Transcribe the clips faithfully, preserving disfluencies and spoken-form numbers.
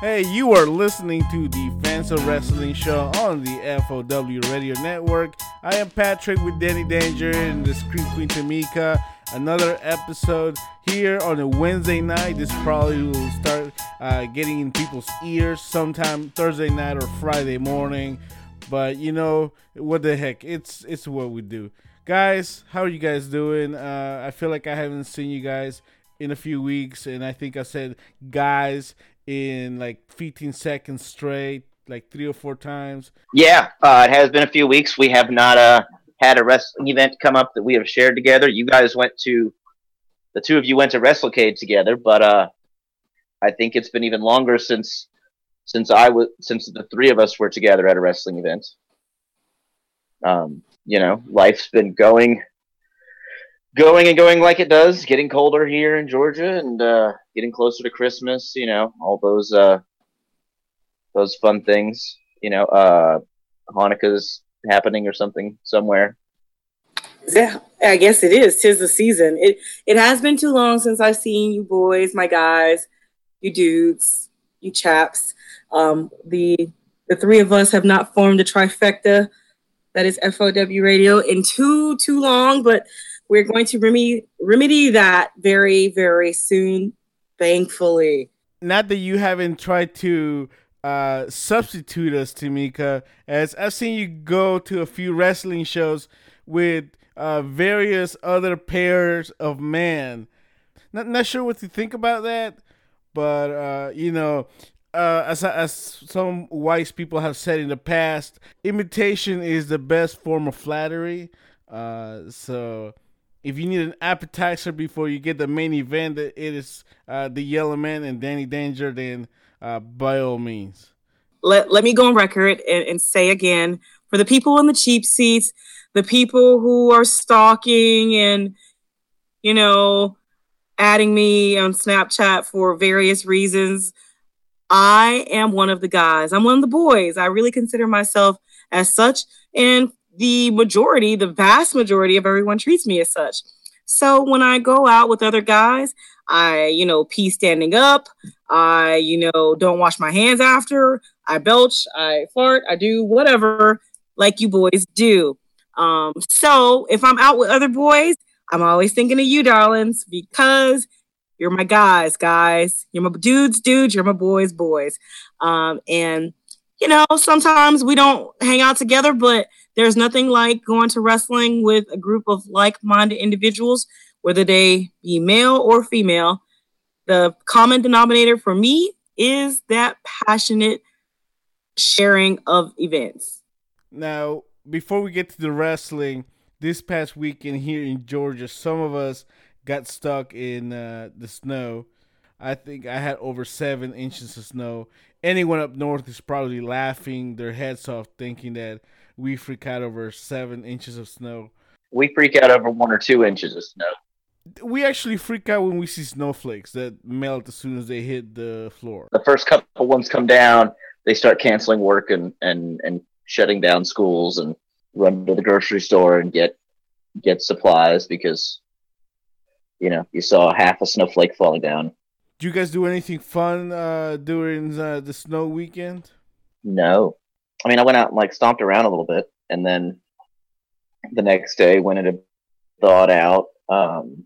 Hey, you are listening to the Fans of Wrestling Show on the F O W Radio Network. I am Patrick with Danny Danger and the Scream Queen Tamika. Another episode here on a Wednesday night. This probably will start uh, getting in people's ears sometime Thursday night or Friday morning. But you know, what the heck? It's it's what we do. Guys, how are you guys doing? Uh, I feel like I haven't seen you guys in a few weeks, and I think I said guys in like fifteen seconds straight, like three or four times. Yeah, uh, it has been a few weeks. We have not uh, had a wrestling event come up that we have shared together. You guys went to, the two of you went to WrestleCade together, but uh, I think it's been even longer since since I was since the three of us were together at a wrestling event. Um, you know, life's been going. Going and going like it does, getting colder here in Georgia and uh, getting closer to Christmas, you know, all those uh, those fun things, you know, uh, Hanukkah's happening or something somewhere. Yeah, I guess it is. 'Tis the season. It it has been too long since I've seen you boys, my guys, you dudes, you chaps. Um, the the three of us have not formed a trifecta that is F O W Radio in too, too long, but we're going to remedy, remedy that very, very soon, thankfully. Not that you haven't tried to uh, substitute us, Tamika, as I've seen you go to a few wrestling shows with uh, various other pairs of men. Not not sure what to think about that, but, uh, you know, uh, as, as some wise people have said in the past, imitation is the best form of flattery. Uh, so... If you need an appetizer before you get the main event, it is uh, the Yellow Man and Danny Danger, then uh, by all means. Let, let me go on record and, and say again, for the people in the cheap seats, the people who are stalking and, you know, adding me on Snapchat for various reasons, I am one of the guys. I'm one of the boys. I really consider myself as such. And the majority, the vast majority of everyone treats me as such. So when I go out with other guys, I, you know, pee standing up. I, you know, don't wash my hands after. I belch. I fart. I do whatever like you boys do. Um, so if I'm out with other boys, I'm always thinking of you, darlings, because you're my guys, guys. You're my dudes, dudes. You're my boys, boys. Um, and, you know, sometimes we don't hang out together, but there's nothing like going to wrestling with a group of like-minded individuals, whether they be male or female. The common denominator for me is that passionate sharing of events. Now, before we get to the wrestling, this past weekend here in Georgia, some of us got stuck in uh, the snow. I think I had over seven inches of snow. Anyone up north is probably laughing their heads off thinking that we freak out over seven inches of snow. We freak out over one or two inches of snow. We actually freak out when we see snowflakes that melt as soon as they hit the floor. The first couple ones come down, they start canceling work and, and, and shutting down schools and run to the grocery store and get get supplies because, you know, you saw half a snowflake falling down. Did you guys do anything fun uh, during uh, the snow weekend? No. I mean, I went out and like stomped around a little bit, and then the next day went and thawed out um,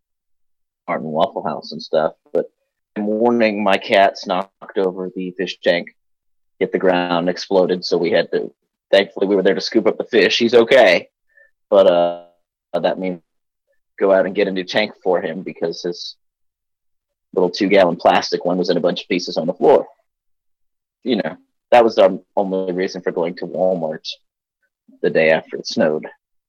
Martin Waffle House and stuff. But in the morning, my cats knocked over the fish tank, hit the ground, exploded. So we had to. Thankfully, we were there to scoop up the fish. He's okay, but uh, that means go out and get a new tank for him because his little two-gallon plastic one was in a bunch of pieces on the floor. You know. That was our only reason for going to Walmart the day after it snowed.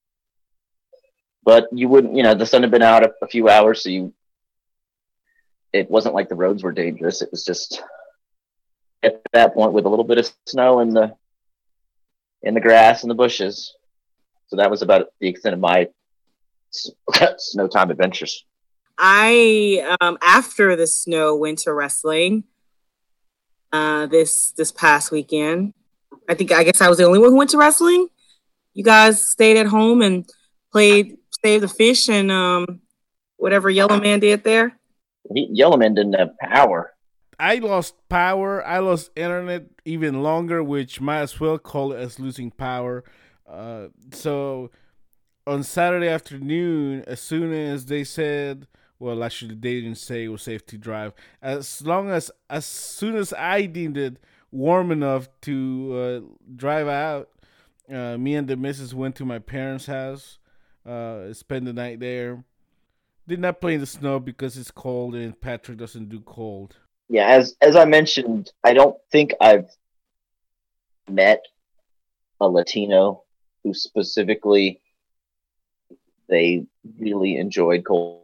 But you wouldn't, you know, the sun had been out a, a few hours, so you, it wasn't like the roads were dangerous. It was just at that point with a little bit of snow in the in the grass and the bushes. So that was about the extent of my snow time adventures. I, um, after the snow, went to wrestling. Uh, this this past weekend. I think I guess I was the only one who went to wrestling. You guys stayed at home and played Save the Fish and um, whatever Yellow Man did there. He, Yellow Man didn't have power. I lost power. I lost internet even longer, which might as well call it as losing power. Uh, so on Saturday afternoon, as soon as they said, well, actually, they didn't say it was safe to drive. As long as, as soon as I deemed it warm enough to uh, drive out, uh, me and the missus went to my parents' house, uh, spend the night there. Did not play in the snow because it's cold and Patrick doesn't do cold. Yeah, as as I mentioned, I don't think I've met a Latino who specifically they really enjoyed cold.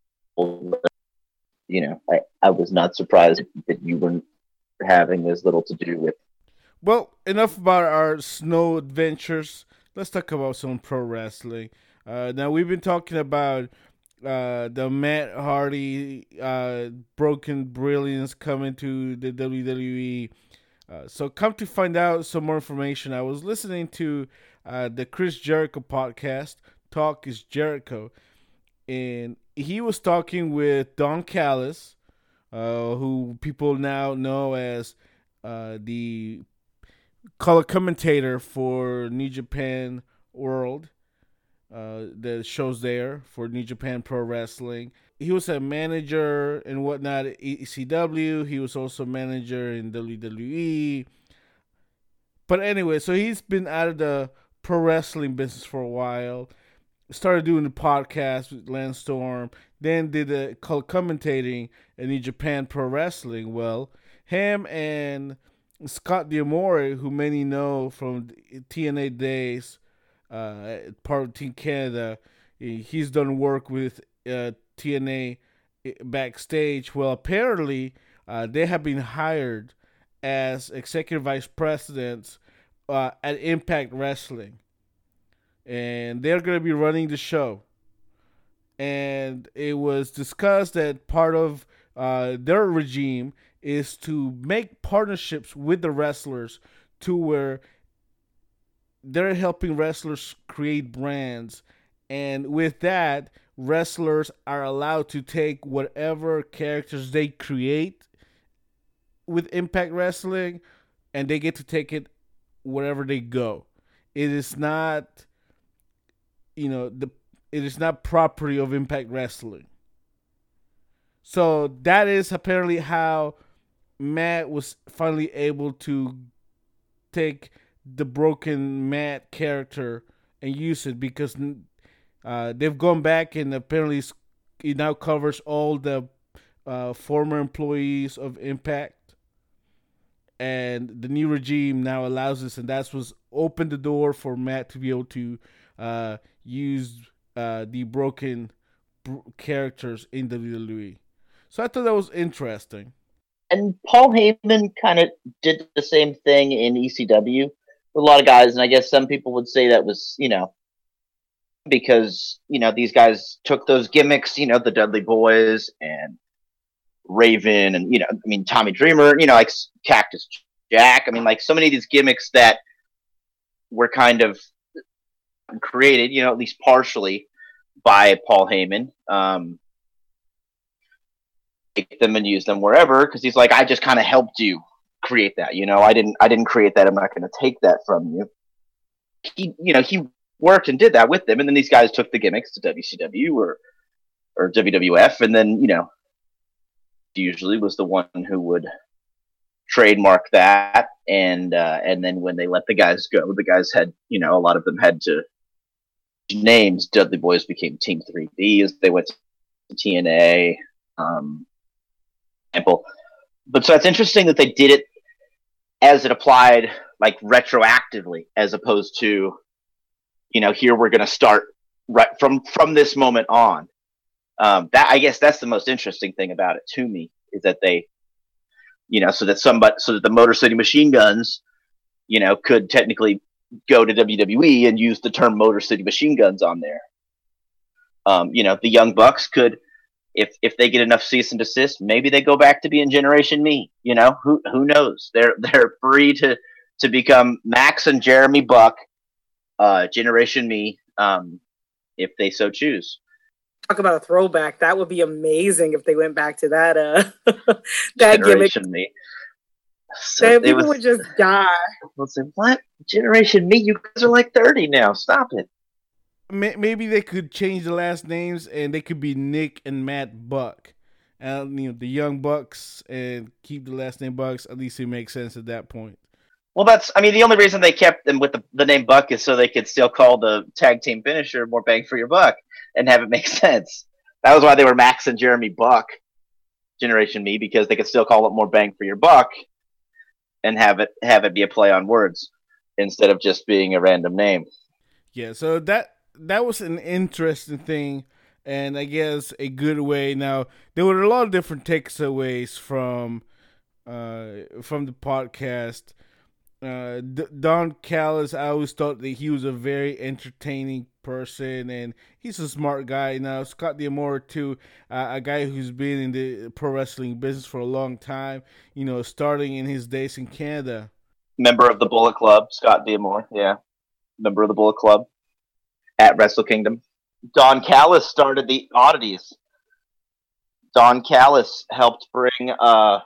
You know, I, I was not surprised that you weren't having as little to do with. Well, enough about our snow adventures. Let's talk about some pro wrestling. Uh, now, we've been talking about uh, the Matt Hardy uh, broken brilliance coming to the W W E. Uh, so come to find out some more information. I was listening to uh, the Chris Jericho podcast, Talk is Jericho, and he was talking with Don Callis, uh, who people now know as uh, the color commentator for New Japan World. Uh, the shows there for New Japan Pro Wrestling. He was a manager and whatnot at E C W. He was also a manager in W W E. But anyway, so he's been out of the pro wrestling business for a while. Started doing the podcast with Lance Storm. Then did the color commentating in New Japan Pro Wrestling. Well, him and Scott D'Amore, who many know from T N A days, Uh, part of Team Canada, he's done work with uh, T N A backstage. Well, apparently, uh, they have been hired as executive vice presidents uh, at Impact Wrestling, and they're going to be running the show. And it was discussed that part of uh, their regime is to make partnerships with the wrestlers to where they're helping wrestlers create brands, and with that, wrestlers are allowed to take whatever characters they create with Impact Wrestling, and they get to take it wherever they go. It is not, you know, the it is not property of Impact Wrestling. So that is apparently how Matt was finally able to take the broken Matt character and use it, because uh, they've gone back and apparently it now covers all the uh, former employees of Impact, and the new regime now allows this, and that's what's opened the door for Matt to be able to uh, use uh, the broken br- characters in W W E. So I thought that was interesting. And Paul Heyman kind of did the same thing in E C W. A lot of guys, and I guess some people would say that was, you know, because, you know, these guys took those gimmicks, you know, the Dudley Boys and Raven and, you know, I mean, Tommy Dreamer, you know, like Cactus Jack. I mean, like so many of these gimmicks that were kind of created, you know, at least partially by Paul Heyman. Um, take them and use them wherever, because he's like, I just kind of helped you create that, you know. I didn't I didn't create that. I'm not going to take that from you. He, you know, he worked and did that with them, and then these guys took the gimmicks to W C W or or W W F, and then, you know, usually was the one who would trademark that, and uh, and then when they let the guys go, the guys had, you know, a lot of them had to names. Dudley Boys became Team three D as they went to T N A. Um, example. But so it's interesting that they did it as it applied, like retroactively, as opposed to, you know, here we're going to start right from from this moment on. Um, that I guess that's the most interesting thing about it to me, is that they, you know, so that somebody, so that the Motor City Machine Guns, you know, could technically go to W W E and use the term Motor City Machine Guns on there. Um, you know, the Young Bucks could, if if they get enough cease and desist, maybe they go back to being Generation Me. You know, who who knows? They're they're free to to become Max and Jeremy Buck, uh, Generation Me, um, if they so choose. talk about a throwback. That would be amazing if they went back to that uh that Generation gimmick. Me. So That people was, would just die. Let's say, what? Generation Me? You guys are like thirty now. Stop it. Maybe they could change the last names and they could be Nick and Matt Buck. And you know, the Young Bucks, and keep the last name Bucks. At least it makes sense at that point. Well, that's, I mean, the only reason they kept them with the, the name Buck is so they could still call the tag team finisher More Bang for Your Buck and have it make sense. That was why they were Max and Jeremy Buck, Generation Me, because they could still call it More Bang for Your Buck and have it have it be a play on words instead of just being a random name. Yeah, so that that was an interesting thing, and I guess a good way. Now, there were a lot of different takeaways from uh, from the podcast. Uh, D- Don Callis, I always thought that he was a very entertaining person, and he's a smart guy. Now, Scott D'Amore, too, uh, a guy who's been in the pro wrestling business for a long time, you know, starting in his days in Canada. Member of the Bullet Club, Scott D'Amore, yeah. Member of the Bullet Club at Wrestle Kingdom. Don Callis started the Oddities. Don Callis helped bring uh,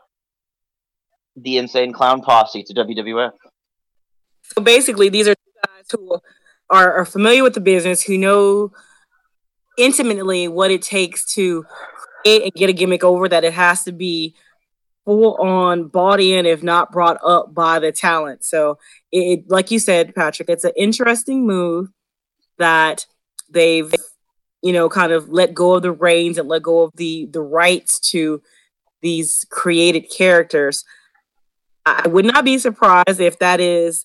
the Insane Clown Posse to W W F. So basically, these are guys who are, are familiar with the business, who know intimately what it takes to create and get a gimmick over, that it has to be full on bought in, if not brought up by the talent. So it, like you said, Patrick, it's an interesting move that they've, you know, kind of let go of the reins and let go of the, the rights to these created characters. I would not be surprised if that is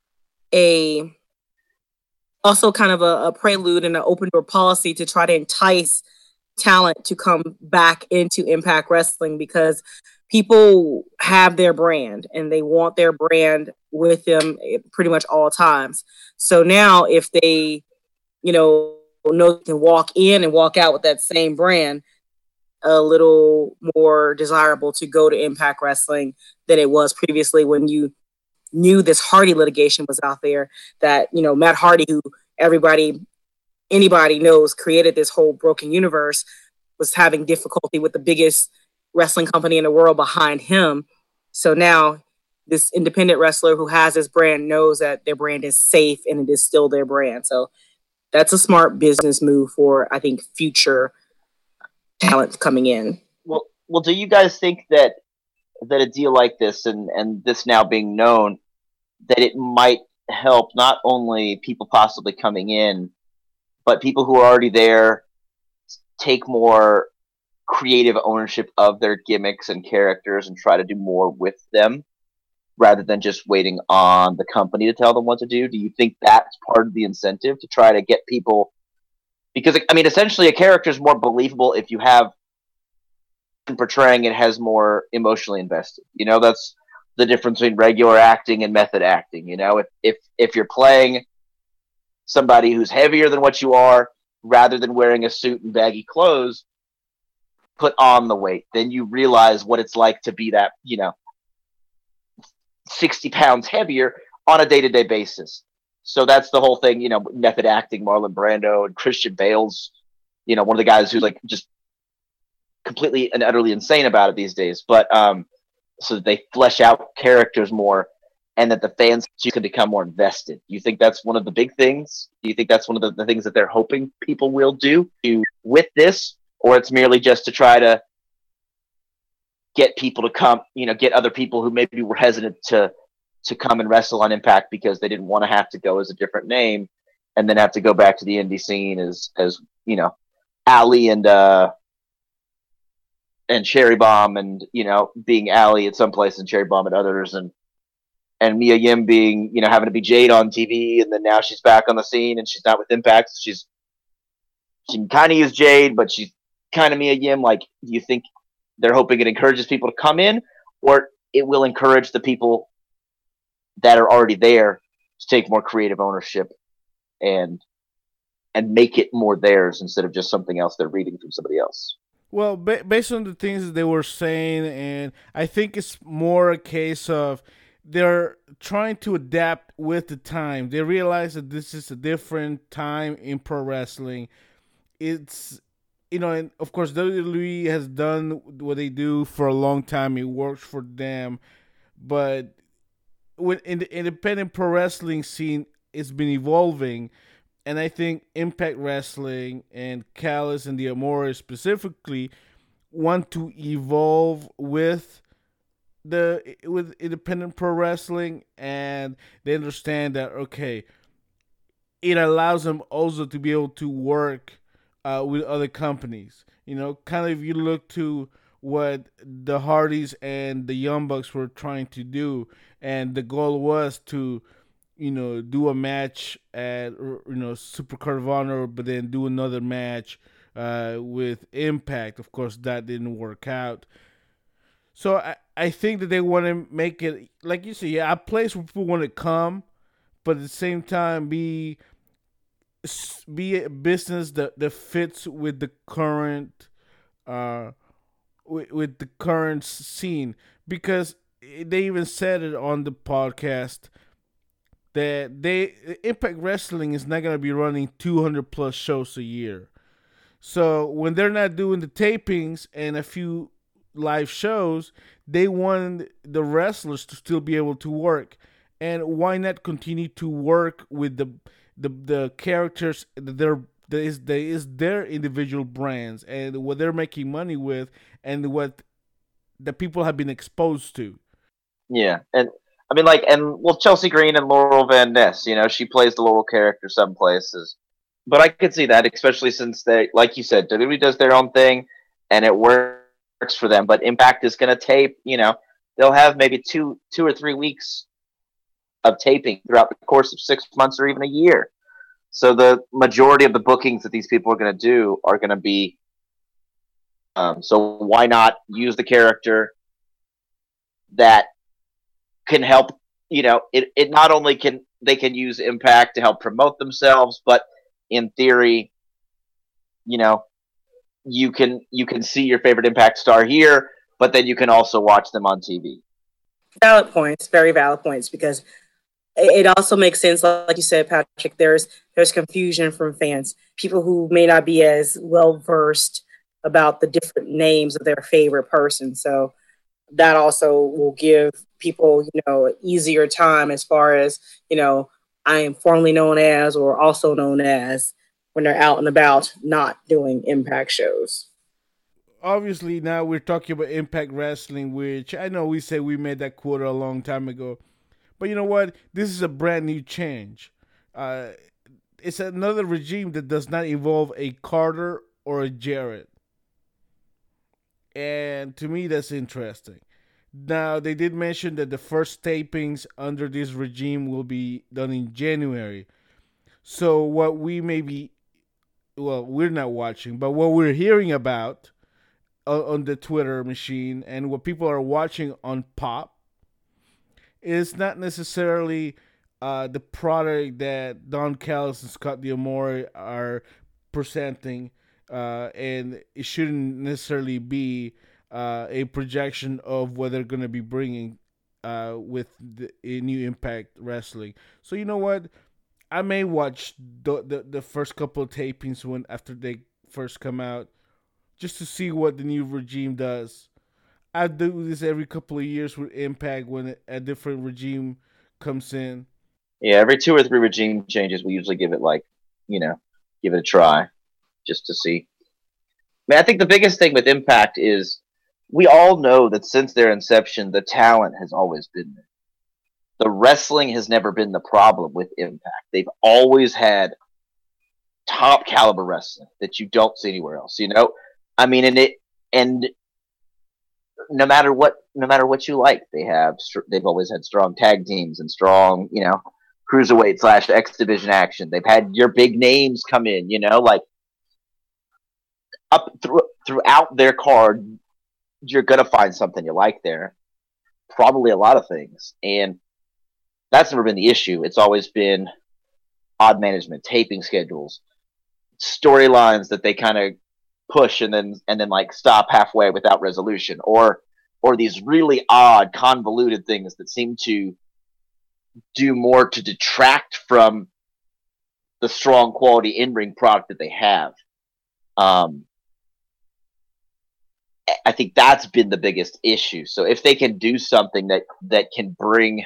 a also kind of a, a prelude and an open door policy to try to entice talent to come back into Impact Wrestling, because people have their brand and they want their brand with them pretty much all times. So now if they, you know, know they can walk in and walk out with that same brand, a little more desirable to go to Impact Wrestling than it was previously when you knew this Hardy litigation was out there, that, you know, Matt Hardy, who everybody, anybody knows created this whole broken universe, was having difficulty with the biggest wrestling company in the world behind him. So now this independent wrestler who has this brand knows that their brand is safe and it is still their brand. So that's a smart business move for, I think, future talent coming in. Well, well, do you guys think that that a deal like this, and, and this now being known, that it might help not only people possibly coming in, but people who are already there take more creative ownership of their gimmicks and characters and try to do more with them rather than just waiting on the company to tell them what to do? Do you think that's part of the incentive to try to get people? Because, I mean, essentially a character is more believable if you have portraying it has more emotionally invested. You know, that's the difference between regular acting and method acting. You know, if if if you're playing somebody who's heavier than what you are, rather than wearing a suit and baggy clothes, put on the weight, then you realize what it's like to be that, you know, sixty pounds heavier on a day-to-day basis. So that's the whole thing, you know, method acting, Marlon Brando and Christian Bale's, you know, one of the guys who's like just completely and utterly insane about it these days. But um, so that they flesh out characters more and that the fans can become more invested. Do you think that's one of the big things? Do you think that's one of the, the things that they're hoping people will do to, with this? Or it's merely just to try to get people to come, you know, get other people who maybe were hesitant to to come and wrestle on Impact because they didn't want to have to go as a different name and then have to go back to the indie scene as, as you know, Ali and uh, and Cherry Bomb, and, you know, being Ali at some place and Cherry Bomb at others, and and Mia Yim being, you know, having to be Jade on T V, and then now she's back on the scene and she's not with Impact. So she's she can kind of use Jade, but she's kind of Mia Yim. Like, do you think they're hoping it encourages people to come in, or it will encourage the people that are already there to take more creative ownership and and make it more theirs instead of just something else they're reading from somebody else? Well, ba- based on the things that they were saying, and I think it's more a case of they're trying to adapt with the time. They realize that this is a different time in pro wrestling. It's you know, and of course W W E has done what they do for a long time. It works for them, but when in the independent pro wrestling scene, it's been evolving, and I think Impact Wrestling and Callis and the Amore specifically want to evolve with the with independent pro wrestling, and they understand that okay, it allows them also to be able to work uh, with other companies. You know, kind of if you look to what the Hardys and the Young Bucks were trying to do, and the goal was to, you know, do a match at you know Supercard of Honor, but then do another match uh, with Impact. Of course, that didn't work out. So I, I think that they want to make it like you say, yeah, a place where people want to come, but at the same time be be a business that, that fits with the current uh with, with the current scene, because they even said it on the podcast that they Impact Wrestling is not going to be running two hundred plus shows a year. So when they're not doing the tapings and a few live shows, they want the wrestlers to still be able to work. And why not continue to work with the the the characters that they're that is that is their individual brands and what they're making money with and what the people have been exposed to. Yeah, and I mean, like, and well, Chelsea Green and Laurel Van Ness, you know, she plays the Laurel character some places, but I could see that, especially since they, like you said, W W E does their own thing, and it works for them. But Impact is going to tape, you know, they'll have maybe two, two or three weeks of taping throughout the course of six months or even a year. So the majority of the bookings that these people are going to do are going to be. Um, so why not use the character that can help? You know, it, it not only can they can use Impact to help promote themselves, but in theory, you know, you can you can see your favorite Impact star here, but then you can also watch them on T V. Valid points, very valid points, because it also makes sense, like you said, Patrick. There's there's confusion from fans, people who may not be as well versed about the different names of their favorite person. So that also will give people, you know, easier time as far as, you know, I am formerly known as or also known as when they're out and about, not doing Impact shows. Obviously, now we're talking about Impact Wrestling, which I know we said we made that quote a long time ago. But you know what? This is a brand new change. Uh, it's another regime that does not involve a Carter or a Jarrett. And to me, that's interesting. Now, they did mention that the first tapings under this regime will be done in January. So what we may be, well, we're not watching, but what we're hearing about on the Twitter machine and what people are watching on Pop is not necessarily uh, the product that Don Callis and Scott D'Amore are presenting, uh, and it shouldn't necessarily be uh, a projection of what they're going to be bringing uh, with the new Impact Wrestling. So you know what? I may watch the, the, the first couple of tapings when after they first come out, just to see what the new regime does. I do this every couple of years with Impact when a different regime comes in. Yeah, every two or three regime changes, we usually give it like, you know, give it a try just to see. I mean, I think the biggest thing with Impact is we all know that since their inception, the talent has always been there. The wrestling has never been the problem with Impact. They've always had top caliber wrestling that you don't see anywhere else. You know, I mean, and it and. No matter what, no matter what you like, they have. They've always had strong tag teams and strong, you know, cruiserweight slash X division action. They've had your big names come in, you know, like up through, throughout their card. You're gonna find something you like there. Probably a lot of things, and that's never been the issue. It's always been odd management, taping schedules, storylines that they kind of push and then and then like stop halfway without resolution, or or these really odd convoluted things that seem to do more to detract from the strong quality in-ring product that they have. Um, I think that's been the biggest issue. So if they can do something that that can bring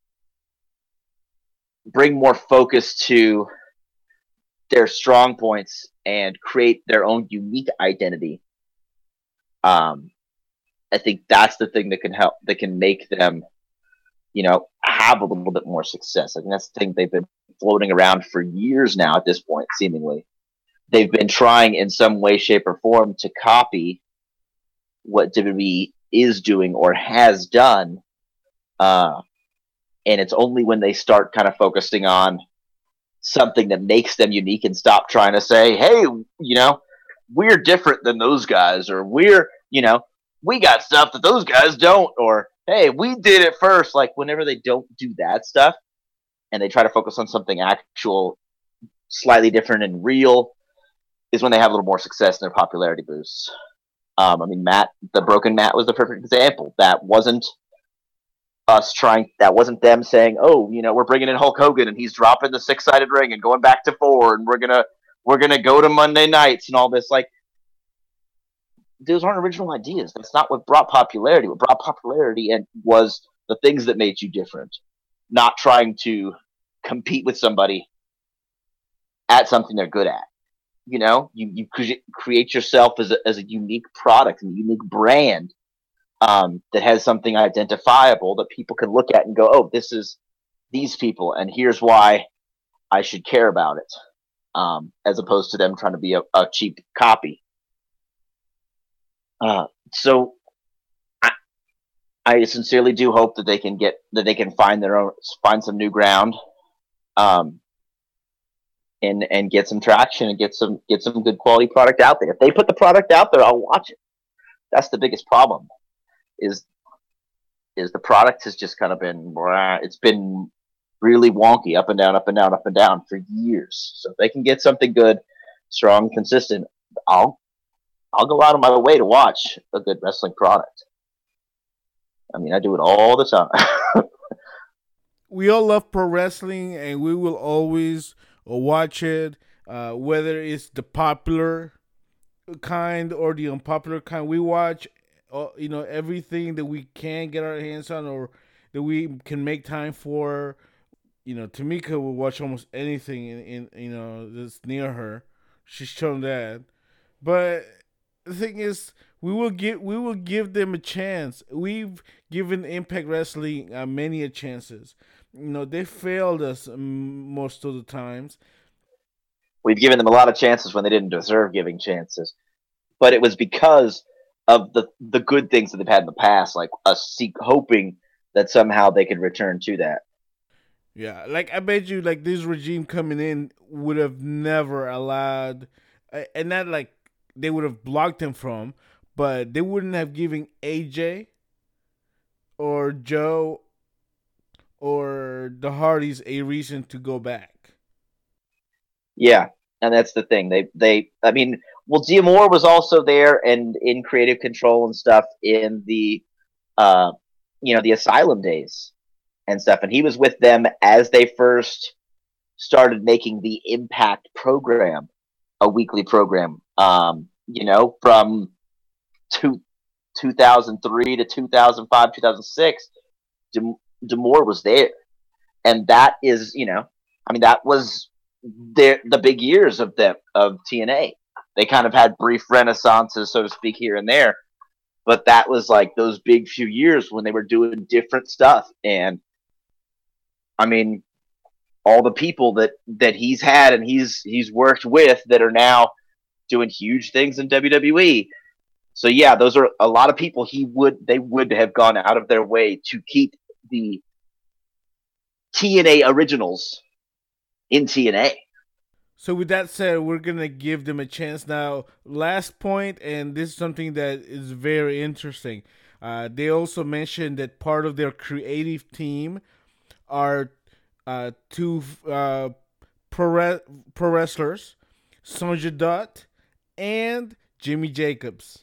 bring more focus to their strong points and create their own unique identity, um, I think that's the thing that can help, that can make them, you know, have a little bit more success. I think that's the thing they've been floating around for years now at this point, seemingly. They've been trying in some way, shape, or form to copy what W W E is doing or has done. Uh, and it's only when they start kind of focusing on something that makes them unique and stop trying to say, hey, you know, we're different than those guys, or we're, you know, we got stuff that those guys don't, or hey, we did it first. Like, whenever they don't do that stuff and they try to focus on something actual, slightly different and real, is when they have a little more success in their popularity boosts. Um, I mean, Matt, the Broken Matt was the perfect example. That wasn't us trying, that wasn't them saying, oh, you know, we're bringing in Hulk Hogan and he's dropping the six-sided ring and going back to four, and we're gonna we're gonna go to Monday nights and all this. Like, those aren't original ideas. That's not what brought popularity. What brought popularity and was the things that made you different, not trying to compete with somebody at something they're good at. You know, you, you cre- create yourself as a, as a unique product and a unique brand, um, that has something identifiable that people can look at and go, oh, this is these people, and here's why I should care about it, um, as opposed to them trying to be a, a cheap copy. Uh, so I, I sincerely do hope that they can get, that they can find their own, find some new ground, um, and, and get some traction and get some, get some good quality product out there. If they put the product out there, I'll watch it. That's the biggest problem, is, is the product has just kind of been, it's been really wonky, up and down, up and down, up and down for years. So if they can get something good, strong, consistent, I'll, I'll go out of my way to watch a good wrestling product. I mean, I do it all the time. We all love pro wrestling, and we will always watch it, uh, whether it's the popular kind or the unpopular kind. We watch, uh, you know, everything that we can get our hands on or that we can make time for. You know, Tamika will watch almost anything in, in you know, that's near her. She's shown that, but the thing is, we will give we will give them a chance. We've given Impact Wrestling uh, many a chances. You know, they failed us um, most of the times. We've given them a lot of chances when they didn't deserve giving chances, but it was because of the the good things that they've had in the past, like us seek hoping that somehow they could return to that. Yeah, like I bet you, like this regime coming in would have never allowed, uh, and not like they would have blocked him from, but they wouldn't have given A J or Joe or the Hardys a reason to go back. Yeah, and that's the thing. They, they, I mean, well, D'Amore was also there and in creative control and stuff in the, uh, you know, the Asylum days and stuff, and he was with them as they first started making the Impact program a weekly program. Um, you know, from two, two thousand three to two thousand five, two thousand six, De- D'Amore was there. And that is, you know, I mean, that was their, the big years of them, of T N A. They kind of had brief renaissances, so to speak, here and there. But that was like those big few years when they were doing different stuff. And I mean, all the people that, that he's had and he's he's worked with that are now doing huge things in W W E. So yeah, those are a lot of people he would they would have gone out of their way to keep the T N A originals in T N A. So with that said, we're gonna give them a chance now. Last point, and this is something that is very interesting. Uh, they also mentioned that part of their creative team are uh, two uh, pro, re- pro wrestlers, Sonja Dutt and Jimmy Jacobs.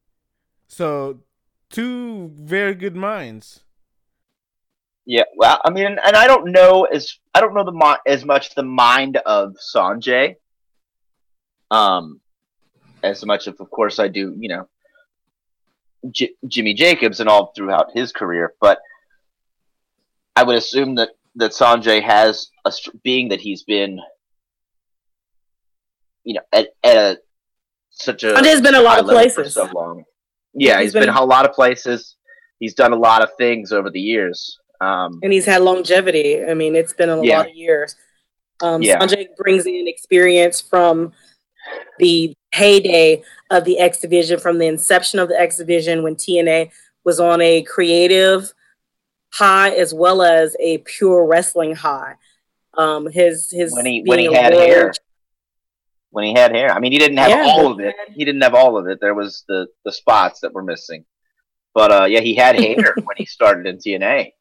So, two very good minds. Yeah, well, I mean, and I don't know as I don't know the as much the mind of Sanjay, um, as much of, of course, I do. You know, J- Jimmy Jacobs and all throughout his career. But I would assume that, that Sanjay has a being that he's been, you know, at, at a, such a Sanjay's been a lot of places for so long. Yeah, he's, he's been, been a lot of places. He's done a lot of things over the years. Um, and he's had longevity. I mean, it's been a yeah. lot of years. Um, yeah. Sanjay brings in experience from the heyday of the X Division, from the inception of the X Division when T N A was on a creative high as well as a pure wrestling high. Um, his his when he when he had world... hair, when he had hair. I mean, he didn't have yeah, all of it. He didn't have all of it. There was the the spots that were missing. But uh, yeah, he had hair when he started in T N A.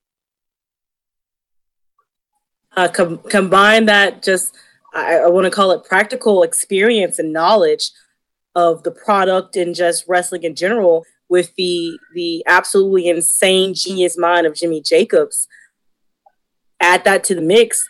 Uh, com- combine that just, I, I want to call it practical experience and knowledge of the product and just wrestling in general with the the absolutely insane genius mind of Jimmy Jacobs. Add that to the mix.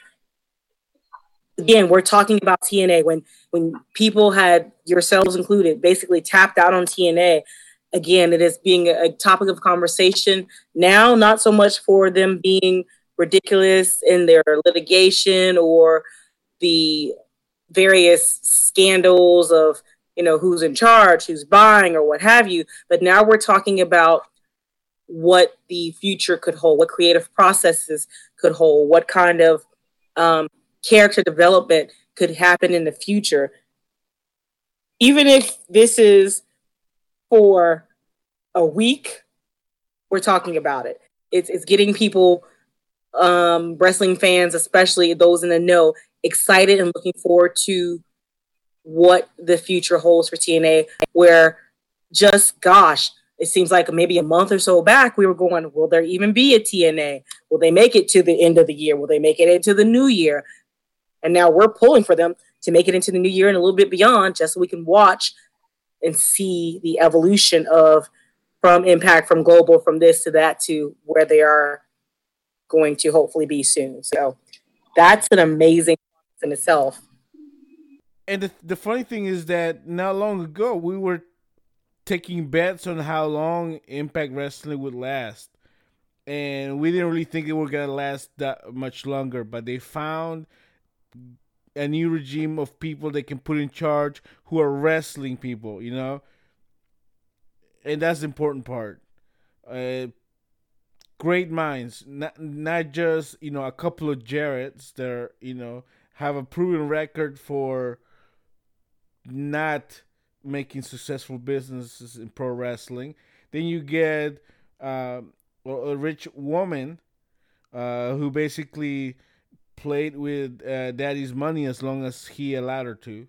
Again, we're talking about T N A when when people had, yourselves included, basically tapped out on T N A. Again, it is being a, a topic of conversation now, not so much for them being ridiculous in their litigation or the various scandals of, you know, who's in charge, who's buying, or what have you. But now we're talking about what the future could hold, what creative processes could hold, what kind of um, character development could happen in the future. Even if this is for a week, we're talking about it. It's, it's getting people, um, wrestling fans, especially those in the know, excited and looking forward to what the future holds for T N A, where just, gosh, it seems like maybe a month or so back, we were going, will there even be a T N A? Will they make it to the end of the year? Will they make it into the new year? And now we're pulling for them to make it into the new year and a little bit beyond, just so we can watch and see the evolution of, from Impact, from Global, from this to that, to where they are going to hopefully be soon. So that's an amazing in itself. And the, the funny thing is that not long ago, we were taking bets on how long Impact Wrestling would last. And we didn't really think it was going to last that much longer. But they found a new regime of people they can put in charge who are wrestling people, you know? And that's the important part. Uh, great minds. Not, not just, you know, a couple of Jarretts that are, you know, have a proven record for not making successful businesses in pro wrestling. Then you get uh, a rich woman uh, who basically played with uh, daddy's money as long as he allowed her to.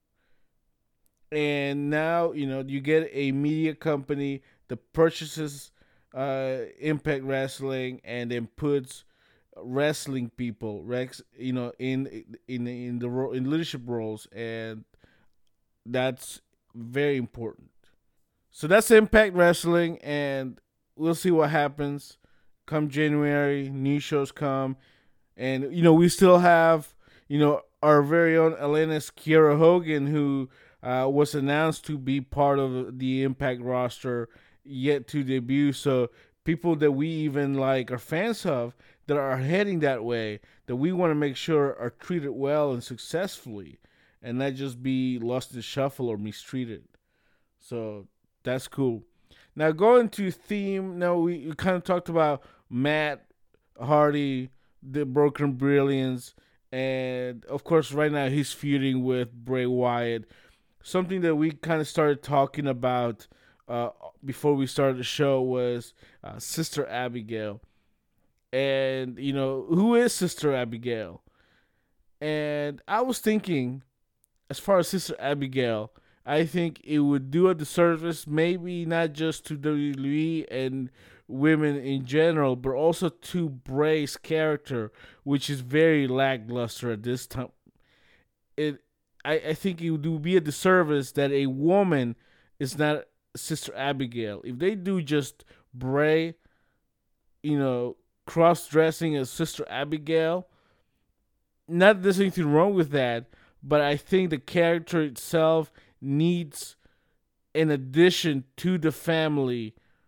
And now, you know, you get a media company that purchases uh, Impact Wrestling and then puts wrestling people, Rex, you know, in in in the ro- in leadership roles, and that's very important. So that's Impact Wrestling, and we'll see what happens come January. New shows come, and you know we still have you know our very own Elena's Kiera Hogan, who uh, was announced to be part of the Impact roster, yet to debut. So people that we even like are fans of that are heading that way, that we want to make sure are treated well and successfully, and not just be lost in the shuffle or mistreated. So that's cool. Now going to theme. Now we, we kind of talked about Matt Hardy, the Broken Brilliance, and of course right now he's feuding with Bray Wyatt. Something that we kind of started talking about uh, before we started the show was uh, Sister Abigail. And, you know, who is Sister Abigail? And I was thinking, as far as Sister Abigail, I think it would do a disservice, maybe not just to W W E and women in general, but also to Bray's character, which is very lackluster at this time. It, I, I think it would be a disservice that a woman is not Sister Abigail. If they do just Bray, you know, cross-dressing as Sister Abigail, not that there's anything wrong with that, but I think the character itself needs an addition to the family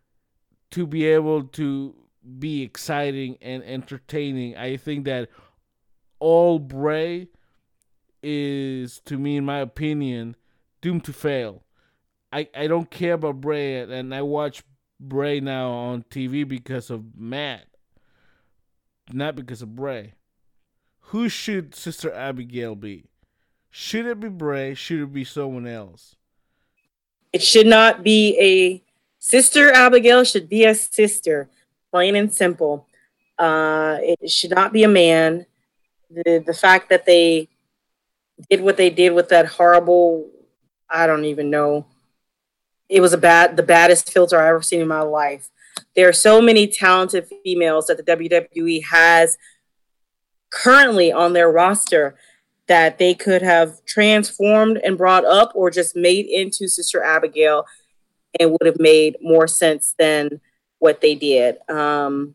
to be able to be exciting and entertaining. I think that all Bray is, to me, in my opinion, doomed to fail. I, I don't care about Bray, and I watch Bray now on T V because of Matt, not because of Bray. Who should Sister Abigail be? Should it be Bray? Should it be someone else? It should not be a Sister Abigail. Should be a sister, plain and simple. Uh, it should not be a man. The the fact that they did what they did with that horrible, I don't even know. It was a bad, the baddest filter I've ever seen in my life. There are so many talented females that the W W E has currently on their roster that they could have transformed and brought up or just made into Sister Abigail, and would have made more sense than what they did. Um,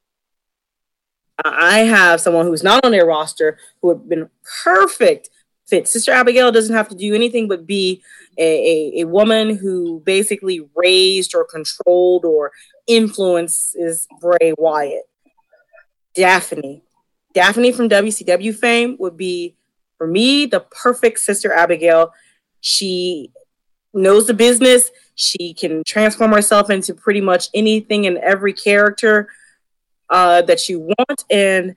I have someone who's not on their roster who would have been perfect fit. Sister Abigail doesn't have to do anything but be a, a, a woman who basically raised or controlled or influences Bray Wyatt. Daphne. Daphne from W C W fame would be, for me, the perfect Sister Abigail. She knows the business. She can transform herself into pretty much anything and every character uh, that you want. And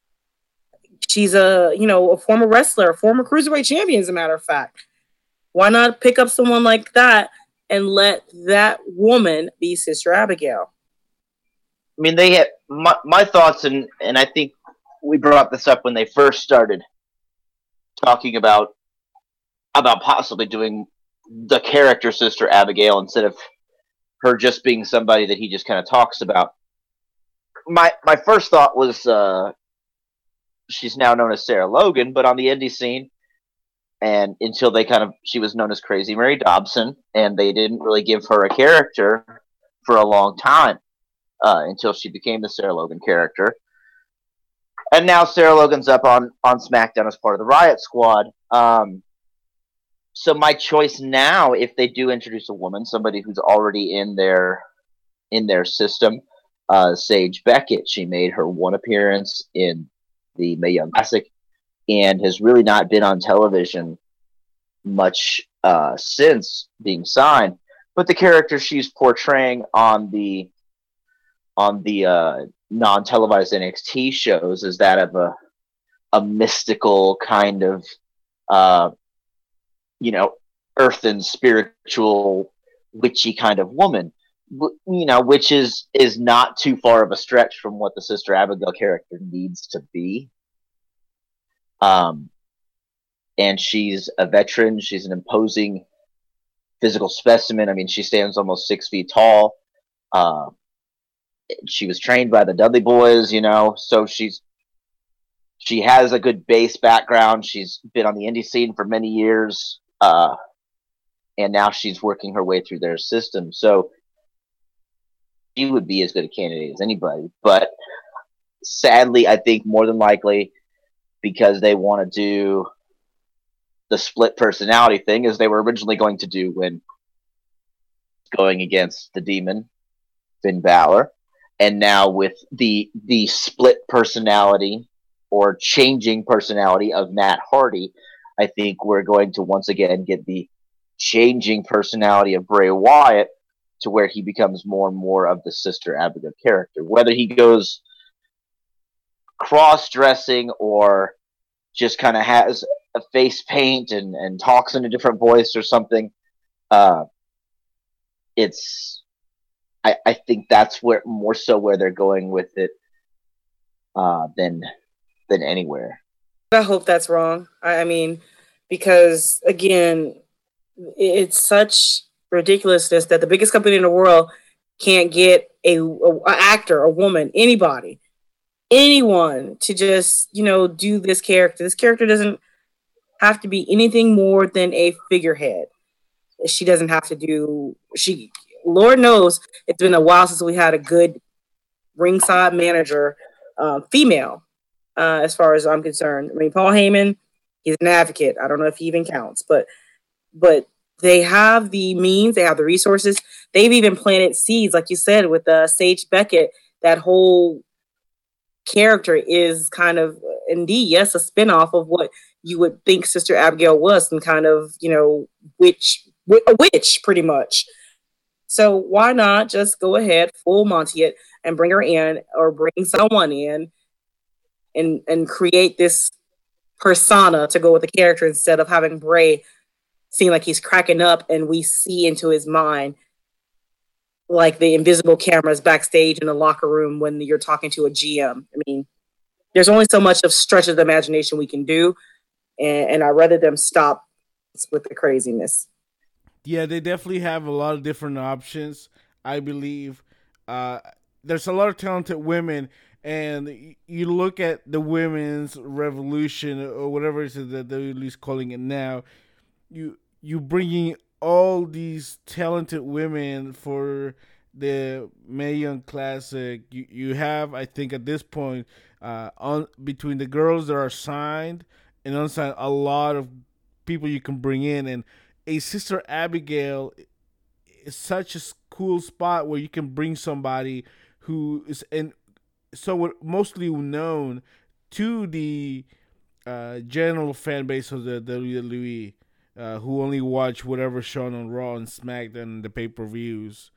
she's a, you know, a former wrestler, a former cruiserweight champion, as a matter of fact. Why not pick up someone like that and let that woman be Sister Abigail? I mean, they had my, my thoughts, and, and I think we brought this up when they first started talking about about possibly doing the character Sister Abigail instead of her just being somebody that he just kind of talks about. My my first thought was uh, she's now known as Sarah Logan, but on the indie scene, and until they kind of, she was known as Crazy Mary Dobson, and they didn't really give her a character for a long time uh, until she became the Sarah Logan character. And now Sarah Logan's up on, on SmackDown as part of the Riot Squad. Um, so my choice now, if they do introduce a woman, somebody who's already in their in their system, uh, Sage Beckett. She made her one appearance in the Mae Young Classic and has really not been on television much uh, since being signed. But the character she's portraying on the on the uh, non-televised N X T shows is that of a a mystical kind of, uh, you know, earthen, spiritual, witchy kind of woman. You know, which is is not too far of a stretch from what the Sister Abigail character needs to be. Um, and she's a veteran. She's an imposing physical specimen. I mean, she stands almost six feet tall. Uh, she was trained by the Dudley Boys, you know, so she's she has a good base background. She's been on the indie scene for many years, uh, and now she's working her way through their system. So she would be as good a candidate as anybody. But sadly, I think more than likely, because they want to do the split personality thing, as they were originally going to do when going against the Demon, Finn Balor, and now with the the split personality or changing personality of Matt Hardy, I think we're going to once again get the changing personality of Bray Wyatt to where he becomes more and more of the Sister Abigail character. Whether he goes cross-dressing or just kind of has a face paint and, and talks in a different voice or something, uh, it's I, I think that's where more so where they're going with it uh, than than anywhere. I hope that's wrong. I, I mean, because again, it's such ridiculousness that the biggest company in the world can't get a, a, a actor, a woman, anybody, anyone to just, you know, do this character. This character doesn't have to be anything more than a figurehead. She doesn't have to do, she, Lord knows it's been a while since we had a good ringside manager, uh, female, uh, as far as I'm concerned. I mean, Paul Heyman, he's an advocate. I don't know if he even counts, but, but they have the means, they have the resources. They've even planted seeds, like you said, with uh, Sage Beckett. That whole character is kind of, indeed, yes, a spinoff of what you would think Sister Abigail was, and kind of, you know, witch, a witch, pretty much. So why not just go ahead, full Monty it, and bring her in, or bring someone in, and and create this persona to go with the character, instead of having Bray seem like he's cracking up and we see into his mind like the invisible cameras backstage in the locker room when you're talking to a G M. I mean, there's only so much of stretch of the imagination we can do, and, and I'd rather them stop with the craziness. Yeah, they definitely have a lot of different options, I believe. Uh, there's a lot of talented women, and you look at the women's revolution, or whatever it is that they're at least calling it now, you you bringing all these talented women for the Mae Young Classic. You you have, I think, at this point, uh, on between the girls that are signed and unsigned, a lot of people you can bring in, and a Sister Abigail is such a cool spot where you can bring somebody who is and so mostly known to the uh, general fan base of the W W E, uh, who only watch whatever shown on Raw and SmackDown and the pay-per-views.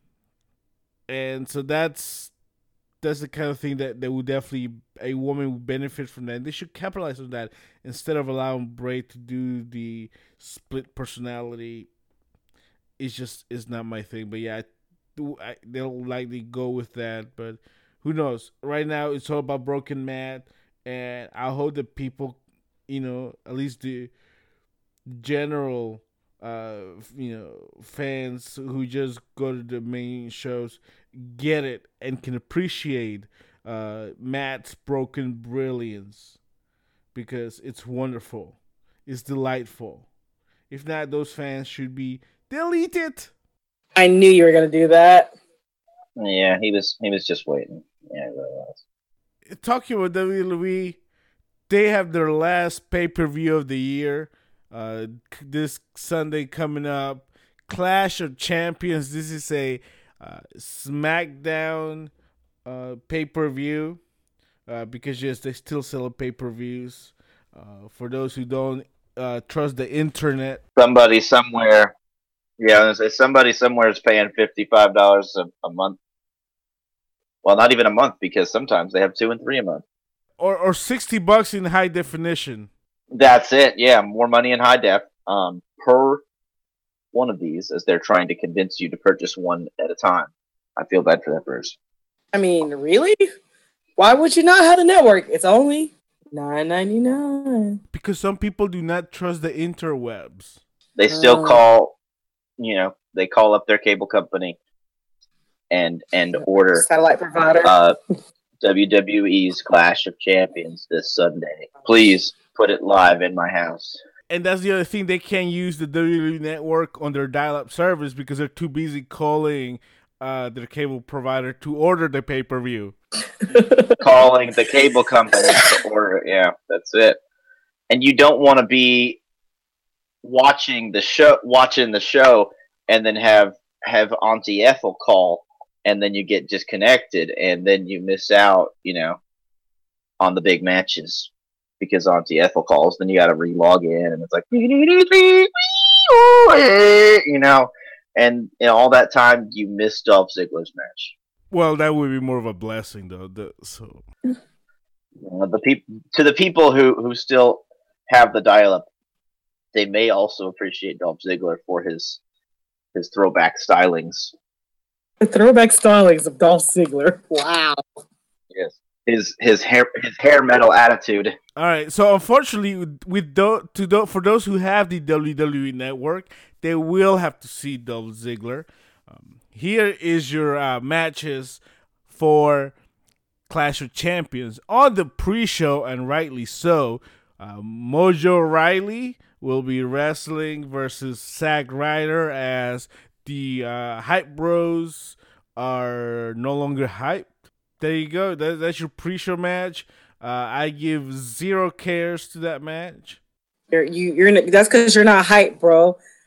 And so that's that's the kind of thing that, that would definitely, a woman would benefit from that. And they should capitalize on that instead of allowing Bray to do the split personality. It's just, it's not my thing. But yeah, I, I, they'll likely go with that. But who knows? Right now, it's all about Broken Matt. And I hope that people, you know, at least the general, uh, you know, fans who just go to the main shows get it and can appreciate uh, Matt's broken brilliance, because it's wonderful. It's delightful. If not, those fans should be deleted. I knew you were going to do that. Yeah, he was he was just waiting. Yeah, he really was. Talking about W W E, they have their last pay-per-view of the year. Uh, this Sunday coming up, Clash of Champions. This is a uh, SmackDown uh, pay-per-view, uh, because yes, they still sell pay-per-views. Uh, for those who don't uh, trust the internet, somebody somewhere, yeah, I was gonna say somebody somewhere is paying fifty-five dollars a month. Well, not even a month, because sometimes they have two and three a month, or or sixty bucks in high definition. That's it. Yeah, more money in high def um, per one of these, as they're trying to convince you to purchase one at a time. I feel bad for that person. I mean, really? Why would you not have the network? It's only nine ninety-nine. Because some people do not trust the interwebs. They still uh, call, you know, they call up their cable company and and order satellite provider. Uh, W W E's Clash of Champions this Sunday. Please put it live in my house. And that's the other thing. They can't use the W W E network on their dial-up service because they're too busy calling uh, their cable provider to order the pay-per-view. Calling the cable company to order it. Yeah, that's it. And you don't want to be watching the show, watching the show, and then have have Auntie Ethel call, and then you get disconnected, and then you miss out, you know, on the big matches. Because Auntie Ethel calls, then you got to re-log in, and it's like, you know, and in all that time, you missed Dolph Ziggler's match. Well, that would be more of a blessing, though. The, so, uh, the people to the people who, who still have the dial-up, they may also appreciate Dolph Ziggler for his his throwback stylings. The throwback stylings of Dolph Ziggler. Wow. Yes. His his hair his hair metal attitude. All right, so unfortunately, with do, to do, for those who have the W W E Network, they will have to see Dolph Ziggler. Um, here is your uh, matches for Clash of Champions on the pre-show, and rightly so. Uh, Mojo Rawley will be wrestling versus Zack Ryder, as the uh, Hype Bros are no longer hyped. There you go. That, that's your pre-show match. Uh, I give zero cares to that match. You're you you're that's because you're not hype, bro.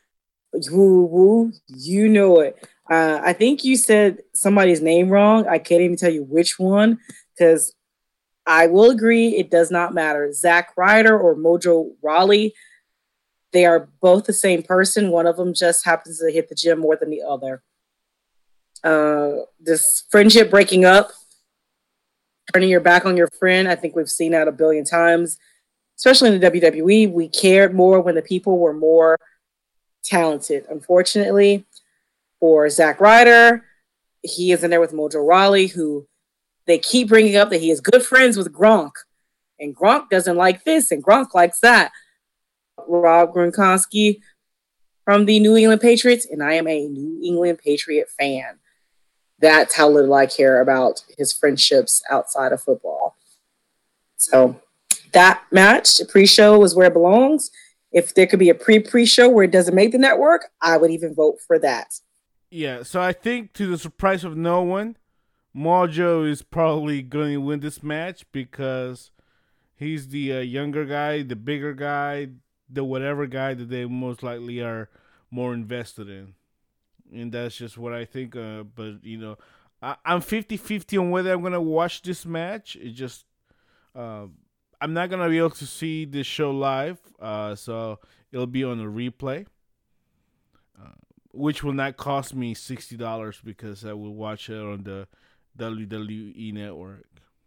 Woo woo, you know it. Uh, I think you said somebody's name wrong. I can't even tell you which one because I will agree it does not matter. Zack Ryder or Mojo Rawley, they are both the same person. One of them just happens to hit the gym more than the other. Uh, this friendship breaking up, turning your back on your friend, I think we've seen that a billion times, especially in the W W E. We cared more when the people were more talented. Unfortunately, for Zack Ryder, he is in there with Mojo Rawley, who they keep bringing up that he is good friends with Gronk. And Gronk doesn't like this, and Gronk likes that. Rob Gronkowski from the New England Patriots, and I am a New England Patriot fan. That's how little I care about his friendships outside of football. So that match, the pre-show, is where it belongs. If there could be a pre-pre-show where it doesn't make the network, I would even vote for that. Yeah, so I think to the surprise of no one, Mojo is probably going to win this match because he's the uh, younger guy, the bigger guy, the whatever guy that they most likely are more invested in. And that's just what I think. Uh, but, you know, I, I'm fifty-fifty on whether I'm going to watch this match. It just, uh, I'm not going to be able to see this show live. Uh, so it'll be on a replay, uh, which will not cost me sixty dollars because I will watch it on the W W E network.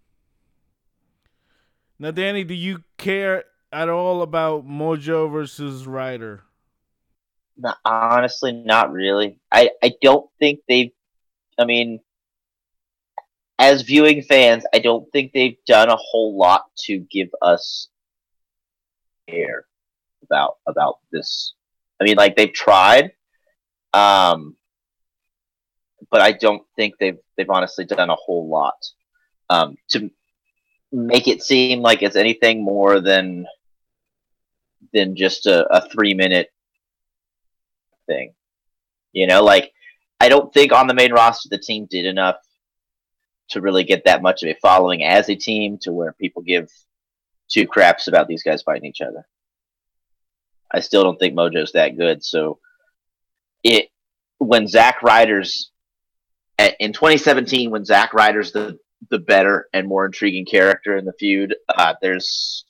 Now, Danny, do you care at all about Mojo versus Ryder? No, honestly, not really. I, I don't think they've, I mean, as viewing fans, I don't think they've done a whole lot to give us care about, about this. I mean, like, they've tried, um, but I don't think they've, they've honestly done a whole lot, um, to make it seem like it's anything more than, than just a, a three minute thing. You know, like, I don't think on the main roster the team did enough to really get that much of a following as a team to where people give two craps about these guys fighting each other. I still don't think Mojo's that good. So it when Zack Ryder's in twenty seventeen, when Zack Ryder's the the better and more intriguing character in the feud, uh, there's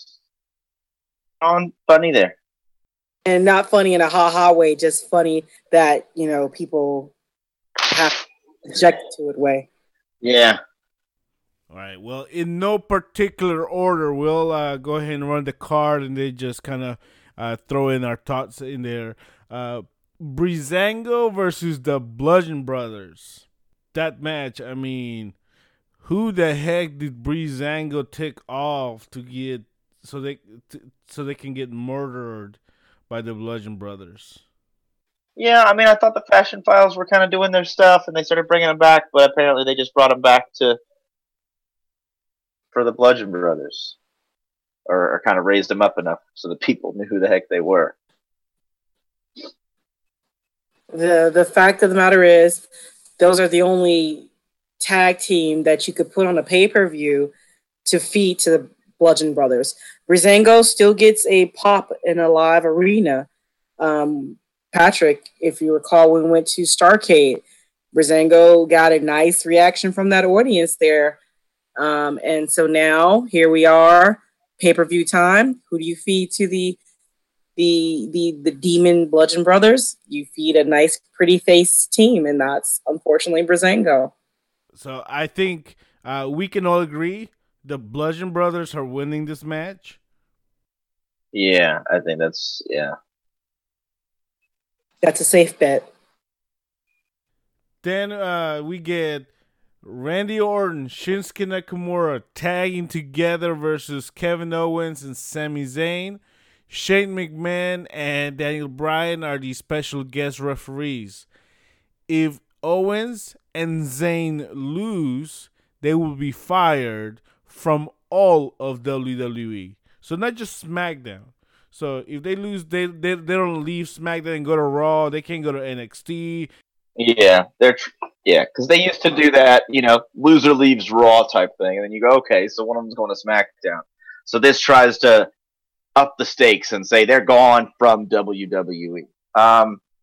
on funny there. And not funny in a ha-ha way, just funny that, you know, people have objected to it way. Yeah. All right. Well, in no particular order, we'll uh, go ahead and run the card and then just kind of uh, throw in our thoughts in there. Uh, Breezango versus the Bludgeon Brothers. That match, I mean, who the heck did Breezango tick off to get so they to, so they can get murdered by the Bludgeon Brothers? Yeah, I mean, I thought the Fashion Files were kind of doing their stuff, and they started bringing them back, but apparently they just brought them back to for the Bludgeon Brothers, or, or kind of raised them up enough so the people knew who the heck they were. The the fact of the matter is, those are the only tag team that you could put on a pay-per-view to feed to the Bludgeon Brothers. Breezango still gets a pop in a live arena. Um, Patrick, if you recall, when we went to Starrcade, Breezango got a nice reaction from that audience there. Um, and so now here we are, pay-per-view time. Who do you feed to the the the the Demon Bludgeon Brothers? You feed a nice, pretty face team, and that's unfortunately Breezango. So I think uh, we can all agree the Bludgeon Brothers are winning this match. Yeah, I think that's yeah. That's a safe bet. Then uh, we get Randy Orton, Shinsuke Nakamura tagging together versus Kevin Owens and Sami Zayn. Shane McMahon and Daniel Bryan are the special guest referees. If Owens and Zayn lose, they will be fired from all of W W E. So not just SmackDown. So if they lose, they they, they don't leave SmackDown and go to Raw. They can't go to N X T. Yeah, they're tr- yeah, because they used to do that, you know, loser leaves Raw type thing, and then you go, okay, so one of them's going to SmackDown. So this tries to up the stakes and say they're gone from W W E. Um,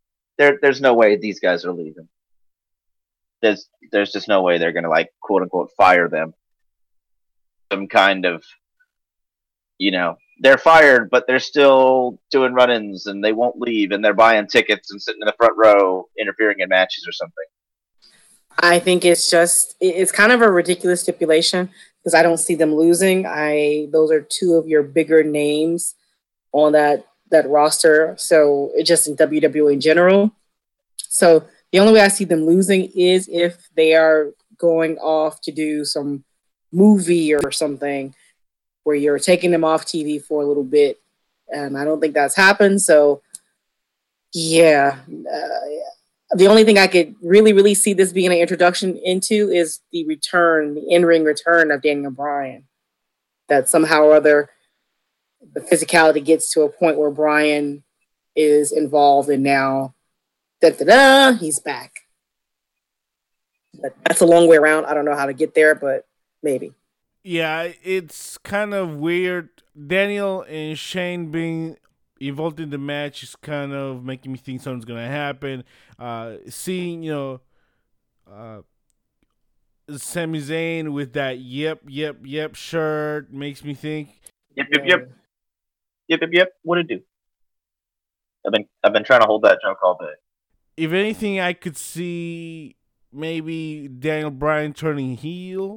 there there's no way these guys are leaving. There's there's just no way they're gonna like quote unquote fire them. Some kind of, you know, they're fired, but they're still doing run-ins and they won't leave and they're buying tickets and sitting in the front row, interfering in matches or something. I think it's just it's kind of a ridiculous stipulation because I don't see them losing. I those are two of your bigger names on that that roster. So it's just in W W E in general. So the only way I see them losing is if they are going off to do some movie or something where you're taking them off T V for a little bit. And I don't think that's happened. So yeah, uh, the only thing I could really, really see this being an introduction into is the return, the in-ring return of Daniel Bryan. That somehow or other, the physicality gets to a point where Bryan is involved and now, da-da-da, he's back. But that's a long way around. I don't know how to get there, but maybe. Yeah, it's kind of weird. Daniel and Shane being involved in the match is kind of making me think something's gonna happen. Uh, seeing, you know, uh, Sami Zayn with that yep, yep, yep shirt makes me think. Yep, yep, yep, yep, yep, yep. What'd it do? I've been I've been trying to hold that joke all day. If anything, I could see maybe Daniel Bryan turning heel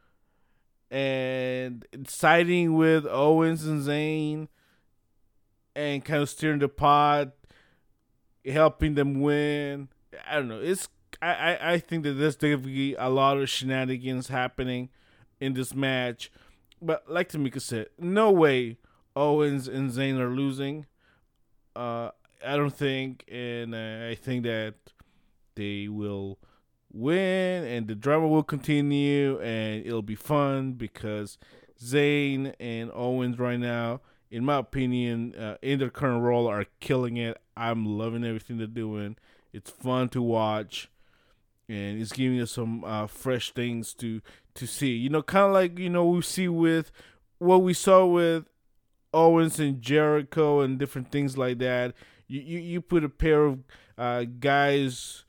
and siding with Owens and Zayn and kind of steering the pot, helping them win. I don't know. It's I, I, I think that there's definitely a lot of shenanigans happening in this match. But like Tamika said, no way Owens and Zayn are losing. Uh, I don't think, and uh, I think that they will win, and the drama will continue, and it'll be fun because Zayn and Owens right now, in my opinion, uh, in their current role, are killing it. I'm loving everything they're doing. It's fun to watch, and it's giving us some uh, fresh things to to see. You know, kind of like, you know, we see with what we saw with Owens and Jericho and different things like that. You you, you put a pair of uh, guys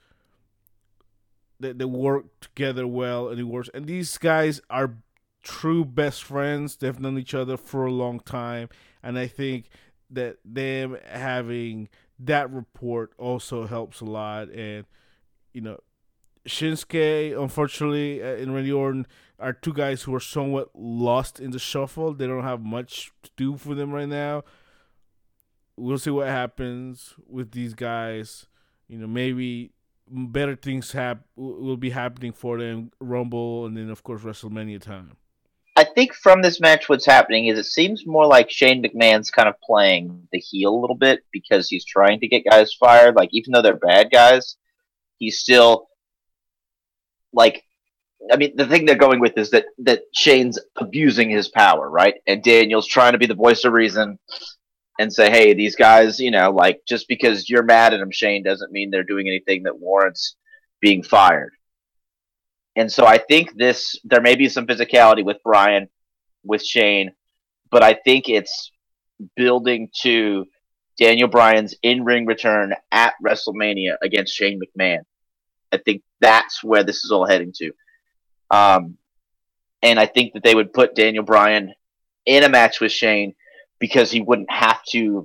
that, that work together well, and it works. And these guys are true best friends. They've known each other for a long time, and I think that them having that report also helps a lot. And you know, Shinsuke, unfortunately, uh, and Randy Orton are two guys who are somewhat lost in the shuffle. They don't have much to do for them right now. We'll see what happens with these guys. You know, maybe better things hap- will be happening for them, Rumble, and then, of course, WrestleMania time. I think from this match what's happening is it seems more like Shane McMahon's kind of playing the heel a little bit because he's trying to get guys fired. Like, even though they're bad guys, he's still, like, I mean, the thing they're going with is that, that Shane's abusing his power, right? And Daniel's trying to be the voice of reason and say, hey, these guys, you know, like, just because you're mad at them, Shane, doesn't mean they're doing anything that warrants being fired. And so I think this, there may be some physicality with Bryan, with Shane, but I think it's building to Daniel Bryan's in-ring return at WrestleMania against Shane McMahon. I think that's where this is all heading to. Um, and I think that they would put Daniel Bryan in a match with Shane because he wouldn't have to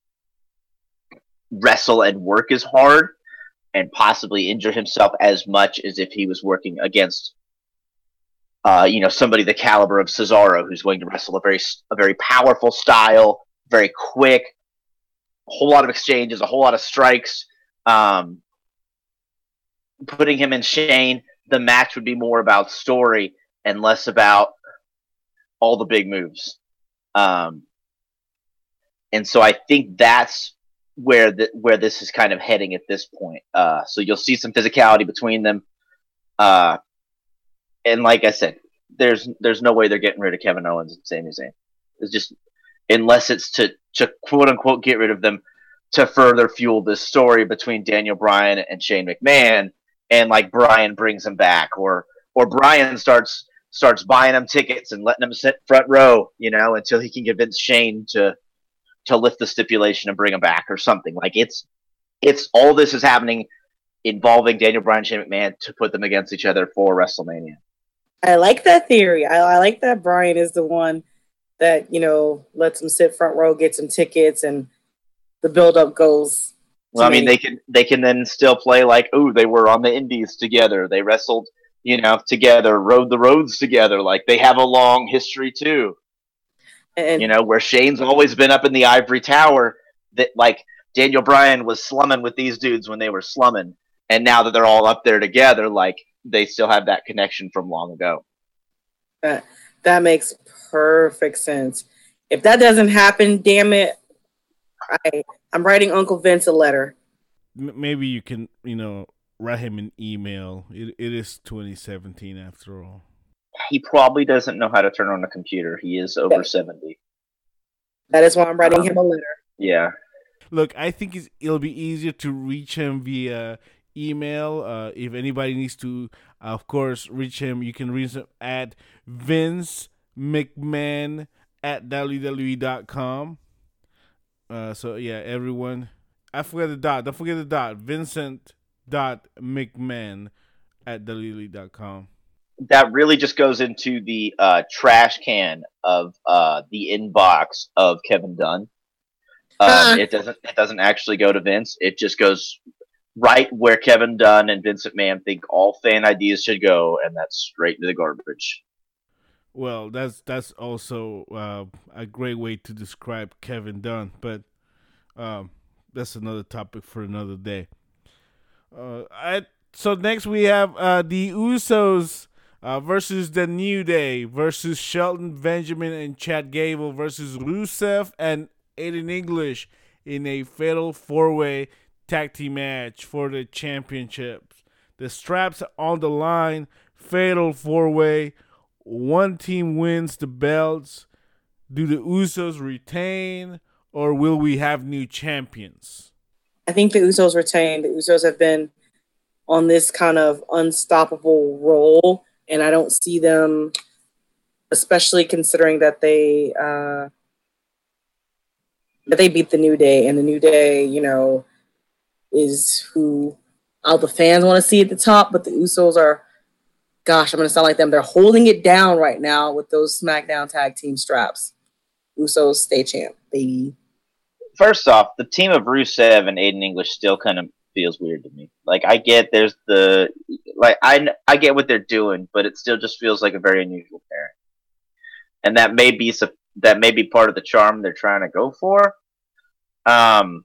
wrestle and work as hard and possibly injure himself as much as if he was working against, uh, you know, somebody the caliber of Cesaro, who's going to wrestle a very, a very powerful style, very quick, a whole lot of exchanges, a whole lot of strikes. Um, putting him in Shane, the match would be more about story and less about all the big moves. Um, and so I think that's where the, where this is kind of heading at this point. Uh, so you'll see some physicality between them. Uh, and like I said, there's there's no way they're getting rid of Kevin Owens and Sami Zayn. It's just, unless it's to, to quote unquote get rid of them to further fuel this story between Daniel Bryan and Shane McMahon, and like Bryan brings him back, or or Bryan starts starts buying them tickets and letting them sit front row, you know, until he can convince Shane to to lift the stipulation and bring him back or something. Like, it's it's all this is happening involving Daniel Bryan and Shane McMahon to put them against each other for WrestleMania. I like that theory. I, I like that Bryan is the one that, you know, lets him sit front row, get some tickets, and the build-up goes. Well, I mean, they can they can then still play like, oh, they were on the Indies together. They wrestled, you know, together, rode the roads together. Like, they have a long history, too. And, you know, where Shane's always been up in the ivory tower, that, like, Daniel Bryan was slumming with these dudes when they were slumming. And now that they're all up there together, like, they still have that connection from long ago. That, that makes perfect sense. If that doesn't happen, damn it, I, I'm writing Uncle Vince a letter. Maybe you can, you know, write him an email. It, it is twenty seventeen after all. He probably doesn't know how to turn on a computer. He is over yeah. seventy. That is why I'm writing um, him a letter. Yeah. Look, I think it's, it'll be easier to reach him via email. Uh, if anybody needs to, uh, of course, reach him, you can reach him at Vince McMahon at W W E dot com. Uh, so, yeah, everyone. I forget the dot. Don't forget the dot. Vincent dot McMahon at W W E dot com. That really just goes into the uh, trash can of uh, the inbox of Kevin Dunn. Um, uh. It doesn't. It doesn't actually go to Vince. It just goes right where Kevin Dunn and Vince McMahon think all fan ideas should go, and that's straight to the garbage. Well, that's that's also uh, a great way to describe Kevin Dunn, but um, that's another topic for another day. Uh, I, so next we have uh, the Usos uh, versus the New Day versus Shelton Benjamin and Chad Gable versus Rusev and Aiden English in a fatal four-way tag team match for the championships. The straps are on the line. Fatal four-way. One team wins the belts. Do the Usos retain, or will we have new champions? I think the Usos retain. The Usos have been on this kind of unstoppable roll, and I don't see them, especially considering that they uh, that they beat the New Day, and the New Day, you know, is who all the fans want to see at the top, but the Usos are, gosh, I'm going to sound like them. They're holding it down right now with those SmackDown tag team straps. Usos stay champ, baby. First off, the team of Rusev and Aiden English still kind of feels weird to me. Like, I get there's the, like, I, I get what they're doing, but it still just feels like a very unusual pairing. And that may be, that may be part of the charm they're trying to go for. Um,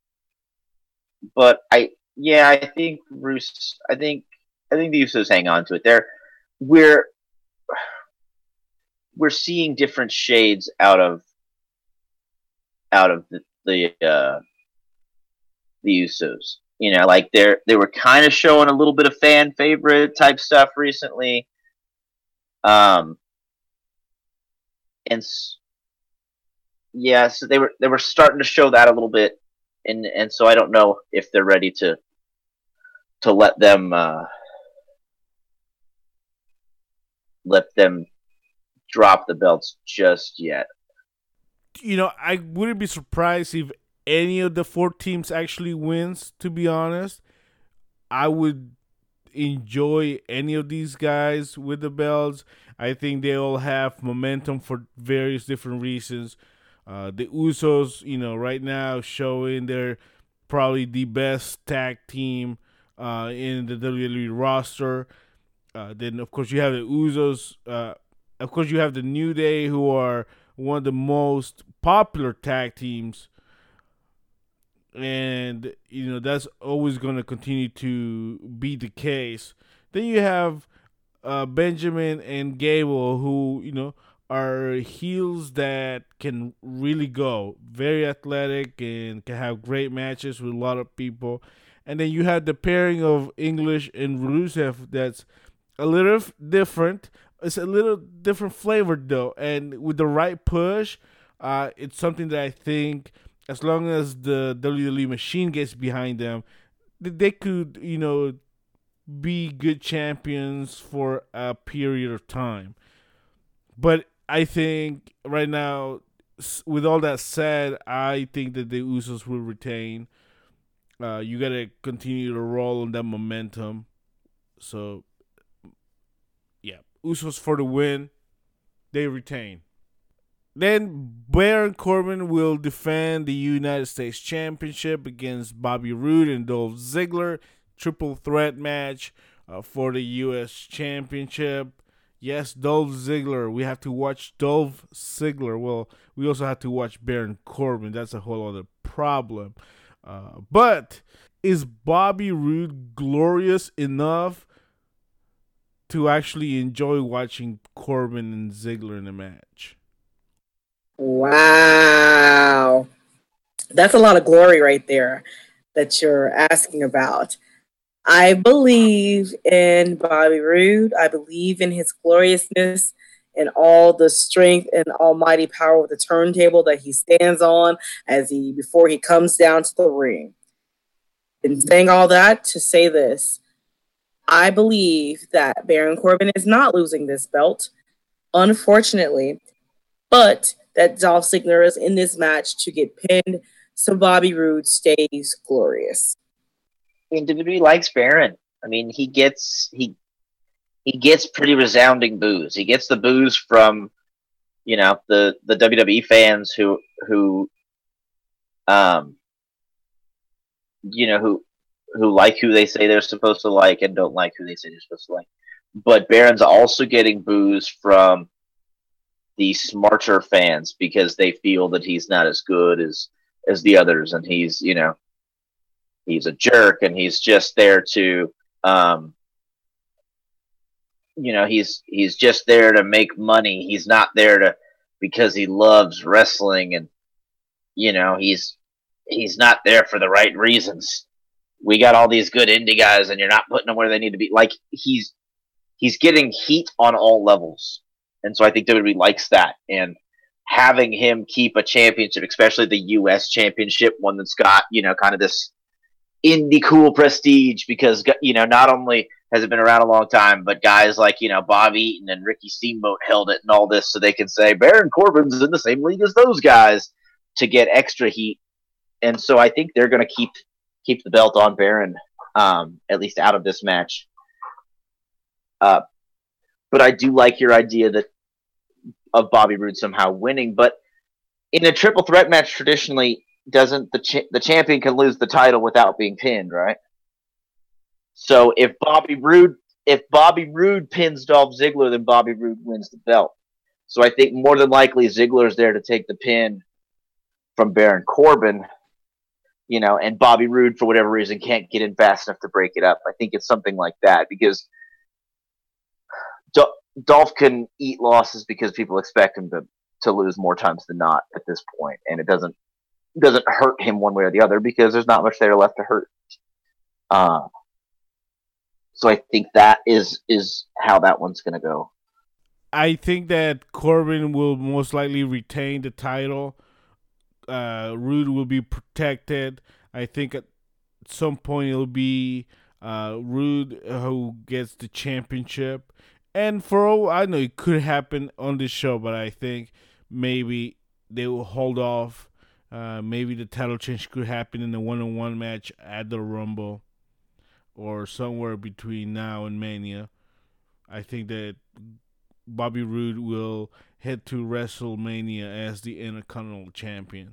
but I, yeah, I think Rus, I think, I think the Usos hang on to it. They're, we're, we're seeing different shades out of, out of the, the, uh, the Usos. You know, like they're, they were kind of showing a little bit of fan favorite type stuff recently. Um, and yeah, so they were, they were starting to show that a little bit. And, and so I don't know if they're ready to, to let them, uh, let them drop the belts just yet. You know, I wouldn't be surprised if any of the four teams actually wins, to be honest. I would enjoy any of these guys with the belts. I think they all have momentum for various different reasons. Uh, the Usos, you know, right now showing they're probably the best tag team uh, in the W W E roster. Uh, then, of course, you have the Usos. Uh, of course, you have the New Day, who are one of the most popular tag teams. And, you know, that's always going to continue to be the case. Then you have uh, Benjamin and Gable, who, you know, are heels that can really go. Very athletic and can have great matches with a lot of people. And then you have the pairing of English and Rusev that's a little different. It's a little different flavored, though. And with the right push, uh, it's something that I think, as long as the W W E machine gets behind them, they could, you know, be good champions for a period of time. But I think right now, with all that said, I think that the Usos will retain. Uh, you gotta continue to roll on that momentum. So, yeah, Usos for the win. They retain. Then Baron Corbin will defend the United States Championship against Bobby Roode and Dolph Ziggler. Triple threat match uh, for the U S Championship. Yes, Dolph Ziggler. We have to watch Dolph Ziggler. Well, we also have to watch Baron Corbin. That's a whole other problem. Uh, but is Bobby Roode glorious enough to actually enjoy watching Corbin and Ziggler in a match? Wow. That's a lot of glory right there that you're asking about. I believe in Bobby Roode. I believe in his gloriousness and all the strength and almighty power of the turntable that he stands on as he before he comes down to the ring. And saying all that to say this, I believe that Baron Corbin is not losing this belt, unfortunately, but that Dolph Ziggler is in this match to get pinned, so Bobby Roode stays glorious. I mean, W W E likes Baron. I mean, he gets he he gets pretty resounding boos. He gets the boos from, you know, the, the W W E fans who who um you know who who like who they say they're supposed to like and don't like who they say they're supposed to like. But Baron's also getting boos from the smarter fans because they feel that he's not as good as as the others, and he's, you know, he's a jerk, and he's just there to, um, you know, he's he's just there to make money. He's not there to because he loves wrestling, and you know, he's he's not there for the right reasons. We got all these good indie guys, and you're not putting them where they need to be. Like he's he's getting heat on all levels, and so I think W W E likes that. And having him keep a championship, especially the U S championship, one that's got, you know, kind of this indie cool prestige, because, you know, not only has it been around a long time, but guys like, you know, Bob Eaton and Ricky Steamboat held it and all this, so they can say Baron Corbin's in the same league as those guys to get extra heat. And so I think they're going to keep keep the belt on Baron, um, at least out of this match. Uh, but I do like your idea that of Bobby Roode somehow winning. But in a triple threat match, traditionally, doesn't the cha- the champion can lose the title without being pinned, right? So if Bobby Roode if Bobby Roode pins Dolph Ziggler, then Bobby Roode wins the belt. So I think more than likely Ziggler's there to take the pin from Baron Corbin, you know, and Bobby Roode, for whatever reason, can't get in fast enough to break it up. I think it's something like that, because Do- Dolph can eat losses because people expect him to, to lose more times than not at this point, and it doesn't doesn't hurt him one way or the other because there's not much there left to hurt. Uh, so I think that is is how that one's going to go. I think that Corbin will most likely retain the title. Uh, Roode will be protected. I think at some point it'll be uh, Roode who gets the championship. And for all I know, it could happen on this show, but I think maybe they will hold off. Uh, maybe the title change could happen in the one-on-one match at the Rumble or somewhere between now and Mania. I think that Bobby Roode will head to WrestleMania as the Intercontinental Champion.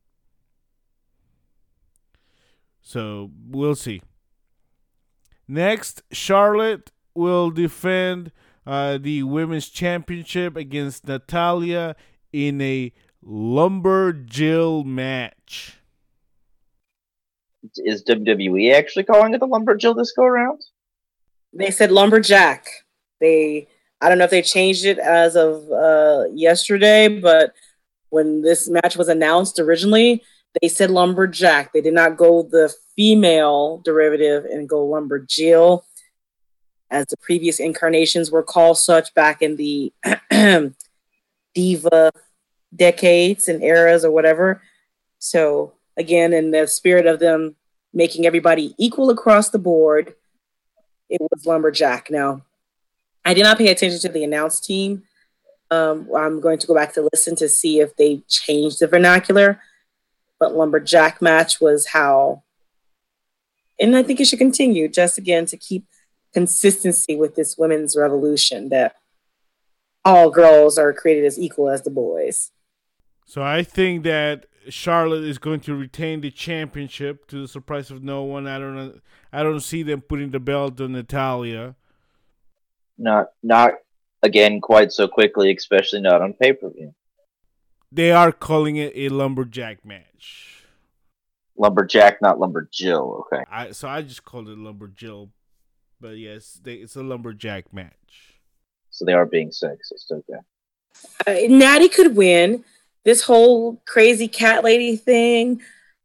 So we'll see. Next, Charlotte will defend uh, the Women's Championship against Natalya in a Lumberjill match. Is W W E actually calling it the Lumberjill this go around? They said Lumberjack. They, I don't know if they changed it as of uh, yesterday, but when this match was announced originally, they said Lumberjack. They did not go the female derivative and go Lumberjill, as the previous incarnations were called such back in the Diva decades and eras or whatever. So again, in the spirit of them making everybody equal across the board, it was Lumberjack. Now, I did not pay attention to the announce team. Um, I'm going to go back to listen to see if they changed the vernacular, but Lumberjack match was how And I think it should continue just again to keep consistency with this women's revolution that all girls are created as equal as the boys. So I think that Charlotte is going to retain the championship to the surprise of no one. I don't know. I don't see them putting the belt on Natalya. Not, not again quite so quickly, especially not on pay per view. They are calling it a lumberjack match. Lumberjack, not lumberjill. Okay. I so I just called it lumberjill, but yes, they, it's a lumberjack match. So they are being sexist. Okay. Uh, Natty could win. This whole crazy cat lady thing.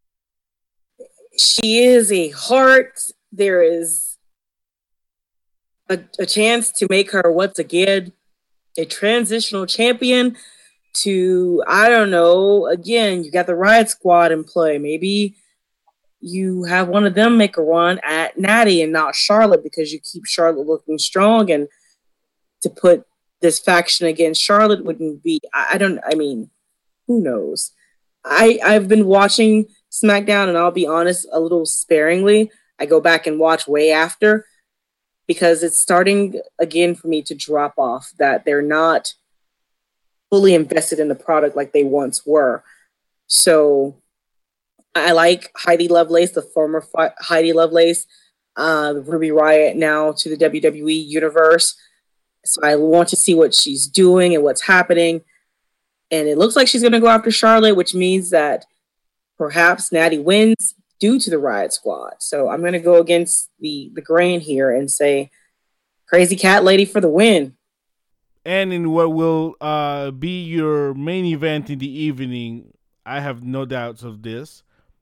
She is a heart. There is a, a chance to make her once again a transitional champion. To, I don't know, again, you got the Riot Squad in play. Maybe you have one of them make a run at Natty and not Charlotte because you keep Charlotte looking strong, and to put this faction against Charlotte wouldn't be, I, I don't, I mean, who knows? I, I've been watching SmackDown, and I'll be honest, a little sparingly. I go back and watch way after because it's starting again for me to drop off, that they're not fully invested in the product like they once were. So I like Heidi Lovelace, the former Fi- Heidi Lovelace, uh, Ruby Riott now to the W W E universe. So I want to see what she's doing and what's happening. And it looks like she's going to go after Charlotte, which means that perhaps Natty wins due to the Riot Squad. So I'm going to go against the, the grain here and say Crazy Cat Lady for the win. And in what will uh, be your main event in the evening, I have no doubts of this.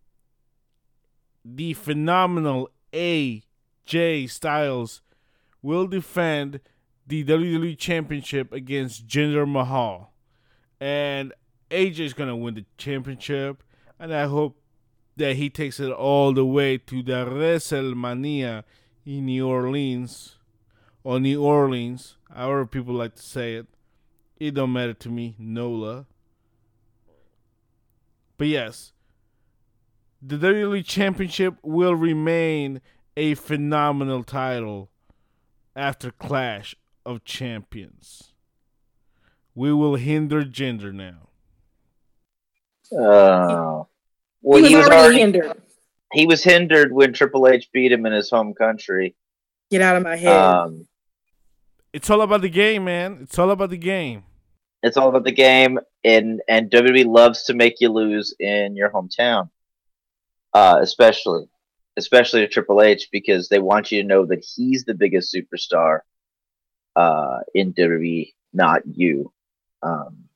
The phenomenal A J Styles will defend the W W E Championship against Jinder Mahal. And A J is going to win the championship. And I hope that he takes it all the way to the WrestleMania in New Orleans. Or New Orleans, however people like to say it. It don't matter to me, Nola. But yes, the W W E Championship will remain a phenomenal title after Clash of Champions. We will hinder Jinder now. Uh, well, he was, he was already, already hindered. He was hindered when Triple H beat him in his home country. Get out of my head. Um, It's all about the game, man. It's all about the game. It's all about the game, and, and W W E loves to make you lose in your hometown. Uh, especially, especially to Triple H, because they want you to know that he's the biggest superstar uh, in W W E, not you. Um,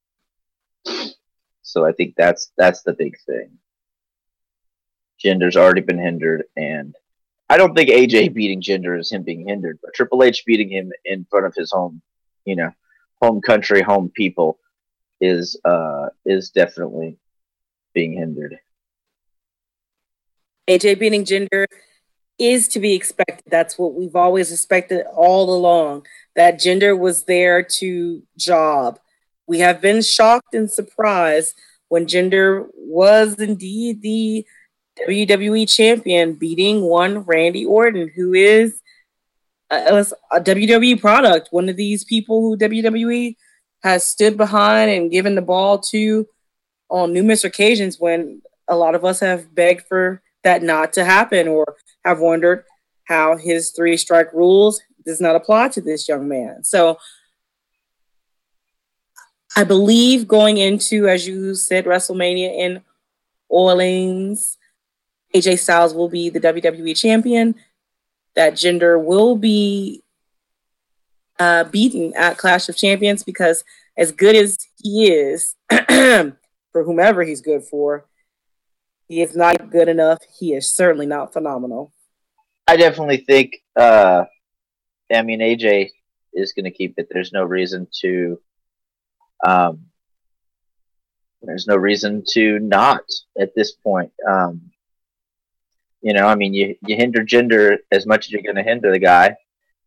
so I think that's that's the big thing. Jinder's already been hindered, and I don't think A J beating Jinder is him being hindered, but Triple H beating him in front of his home, you know, home country, home people is uh is definitely being hindered. A J beating Jinder is to be expected. That's what we've always expected all along, that Jinder was there to job. We have been shocked and surprised when Jinder was indeed the W W E champion, beating one Randy Orton, who is a, a W W E product, one of these people who W W E has stood behind and given the ball to on numerous occasions when a lot of us have begged for that not to happen, or have wondered how his three strike rules does not apply to this young man. So I believe going into, as you said, WrestleMania in Orleans, A J Styles will be the W W E champion, that Jinder will be uh, beaten at Clash of Champions, because as good as he is, for whomever he's good for, he is not good enough. He is certainly not phenomenal. I definitely think, uh, I mean, A J is going to keep it. There's no reason to, um, there's no reason to not at this point. Um, you know, I mean, you, you hinder Jinder as much as you're going to hinder the guy.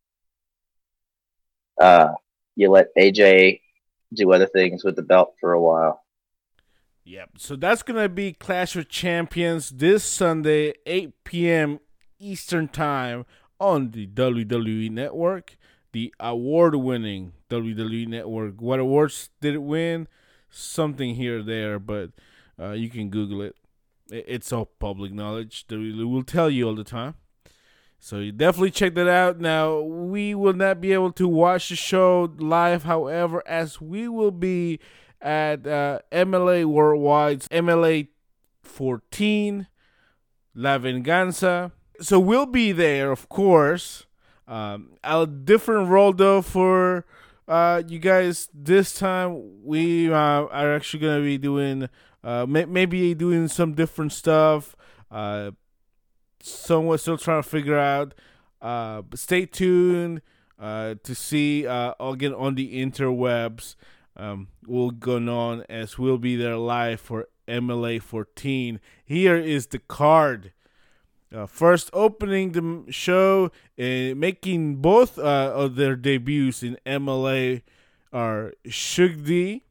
Uh, you let A J do other things with the belt for a while. Yep. So that's going to be Clash of Champions this Sunday, eight p.m. Eastern Time on the W W E Network, the award-winning W W E Network. What awards did it win? Something here or there, but uh, you can Google it. It's all public knowledge. W W E will tell you all the time. So you definitely check that out. Now, we will not be able to watch the show live, however, as we will be at uh, M L A Worldwide's M L A fourteen, La Venganza. So we'll be there, of course. Um, a different role, though, for uh, you guys this time. We uh, are actually going to be doing, uh, may- maybe doing some different stuff. Uh, somewhat still trying to figure out. Uh, but stay tuned uh, to see uh, again on the interwebs. Um, will go on as we'll be there live for M L A fourteen. Here is the card. Uh, first opening the show, uh, making both uh, of their debuts in M L A are Shugdi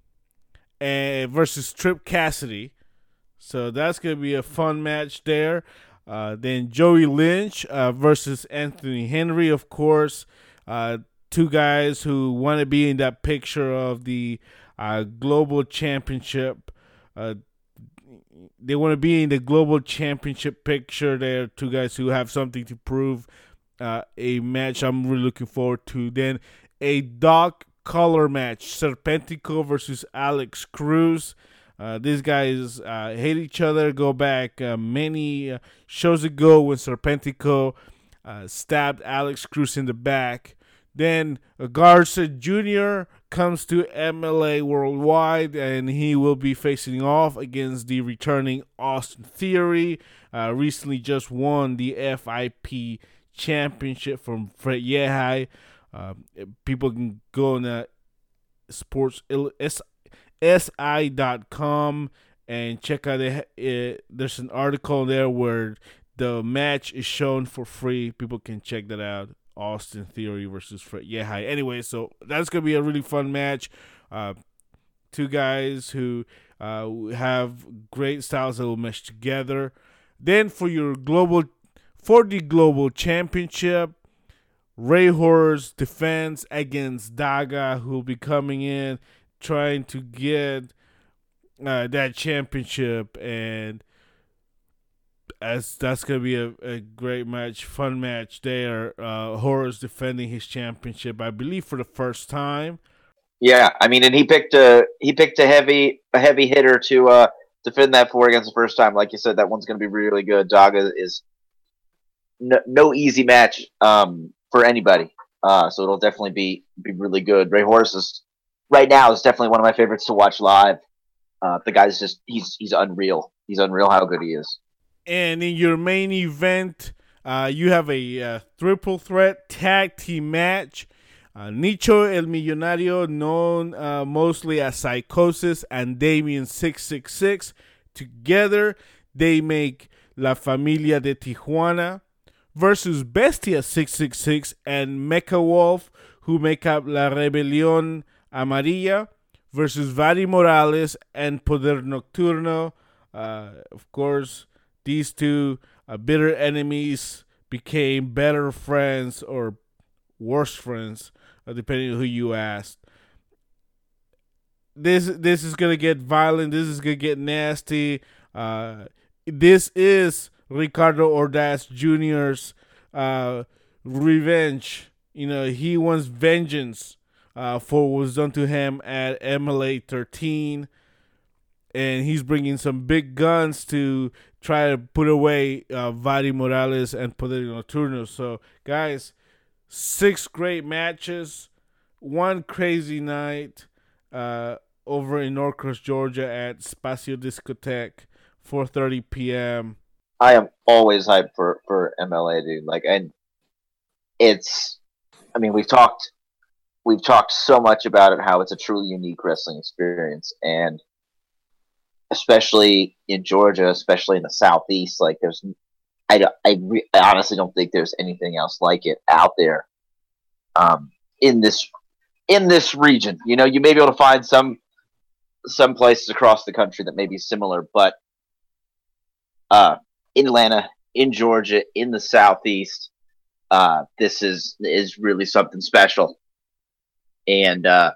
uh, versus Trip Cassidy. So that's going to be a fun match there. Uh, then Joey Lynch uh, versus Anthony Henry, of course. Uh, two guys who want to be in that picture of the uh, Global Championship. Uh, they want to be in the Global Championship picture. They're two guys who have something to prove. Uh, a match I'm really looking forward to. Then a dog collar match. Serpentico versus Alex Cruz. Uh, these guys uh, hate each other. Go back uh, many uh, shows ago when Serpentico uh, stabbed Alex Cruz in the back. Then uh, Garza Junior comes to M L A Worldwide, and he will be facing off against the returning Austin Theory. Uh, recently just won the F I P Championship from Fred Yehai. Uh, people can go on uh, sports S I dot com and check out it. it. There's an article there where the match is shown for free. People can check that out. Austin Theory versus Fred Yehai. Anyway, so that's going to be a really fun match. Uh, two guys who uh, have great styles that will mesh together. Then for your global, for the Global Championship, Ray Horror's defense against Daga, who will be coming in trying to get uh, that championship, and as that's gonna be a, a great match, fun match there. Uh, Horror's defending his championship, I believe, for the first time. Yeah, I mean, and he picked a he picked a heavy a heavy hitter to uh, defend that for against the first time. Like you said, that one's gonna be really good. Daga is no, no easy match um, for anybody, uh, so it'll definitely be be really good. Ray Horse is right now is definitely one of my favorites to watch live. Uh, the guy's just he's he's unreal. He's unreal how good he is. And in your main event, uh, you have a uh, triple threat tag team match. Uh, Nicho El Millonario, known uh, mostly as Psychosis, and Damien six six six. Together, they make La Familia de Tijuana versus Bestia six six six and Mecha Wolf, who make up La Rebelión Amarilla, versus Vadi Morales and Poder Nocturno. Uh, of course, these two uh, bitter enemies became better friends or worse friends, uh, depending on who you asked. This this is gonna get violent. This is gonna get nasty. Uh, this is Ricardo Ordaz Junior's uh, revenge. You know, he wants vengeance uh, for what was done to him at M L A thirteen. And he's bringing some big guns to try to put away uh, Vadi Morales and Poder Nocturno. So, guys, six great matches, one crazy night uh, over in Norcross, Georgia at Spacio Discotheque, four thirty p.m. I am always hyped for, for M L A, dude. Like, and it's, I mean, we've talked, we've talked so much about it, how it's a truly unique wrestling experience, and especially in Georgia, especially in the Southeast, like there's, I, I, re- I honestly don't think there's anything else like it out there, um, in this, in this region. You know, you may be able to find some, some places across the country that may be similar, but, uh, in Atlanta, in Georgia, in the Southeast, uh, this is is really something special. And uh,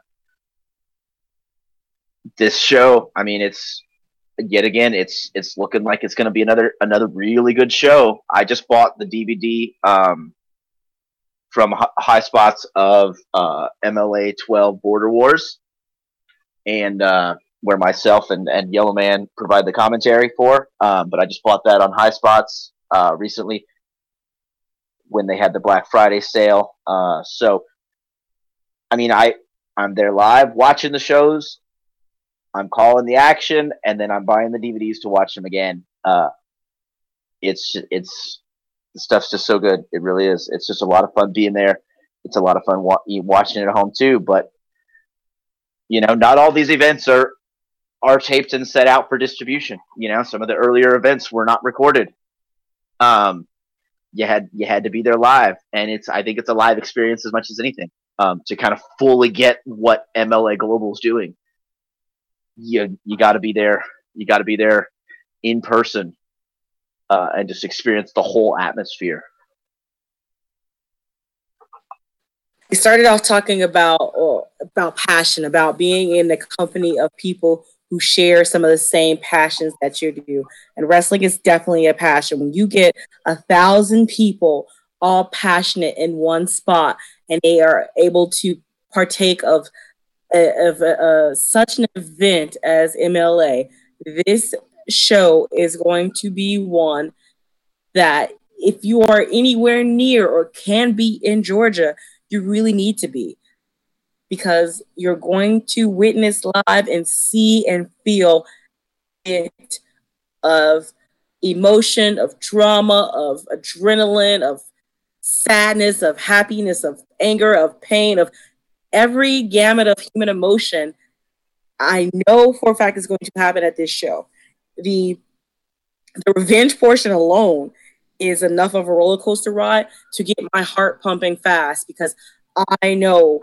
this show, I mean, it's yet again, it's it's looking like it's going to be another another really good show. I just bought the D V D um, from H- High Spots of uh, M L A twelve Border Wars, and uh, where myself and, and Yellow Man provide the commentary for. Um, but I just bought that on High Spots uh, recently when they had the Black Friday sale. Uh, so, I mean, I I'm there live watching the shows. I'm calling the action, and then I'm buying the D V Ds to watch them again. Uh, it's it's the stuff's just so good. It really is. It's just a lot of fun being there. It's a lot of fun wa- watching it at home too. But you know, not all these events are are taped and set out for distribution. You know, some of the earlier events were not recorded. Um, you had you had to be there live, and it's I think it's a live experience as much as anything um, to kind of fully get what M L A Global is doing. You you got to be there. You got to be there in person uh, and just experience the whole atmosphere. We started off talking about uh, about passion, about being in the company of people who share some of the same passions that you do. And wrestling is definitely a passion. When you get a thousand people all passionate in one spot, and they are able to partake of of uh, such an event as M L A, this show is going to be one that if you are anywhere near or can be in Georgia, you really need to be, because you're going to witness live and see and feel it of emotion, of drama, of adrenaline, of sadness, of happiness, of anger, of pain, of every gamut of human emotion. I know for a fact is going to happen at this show. The the revenge portion alone is enough of a roller coaster ride to get my heart pumping fast, because I know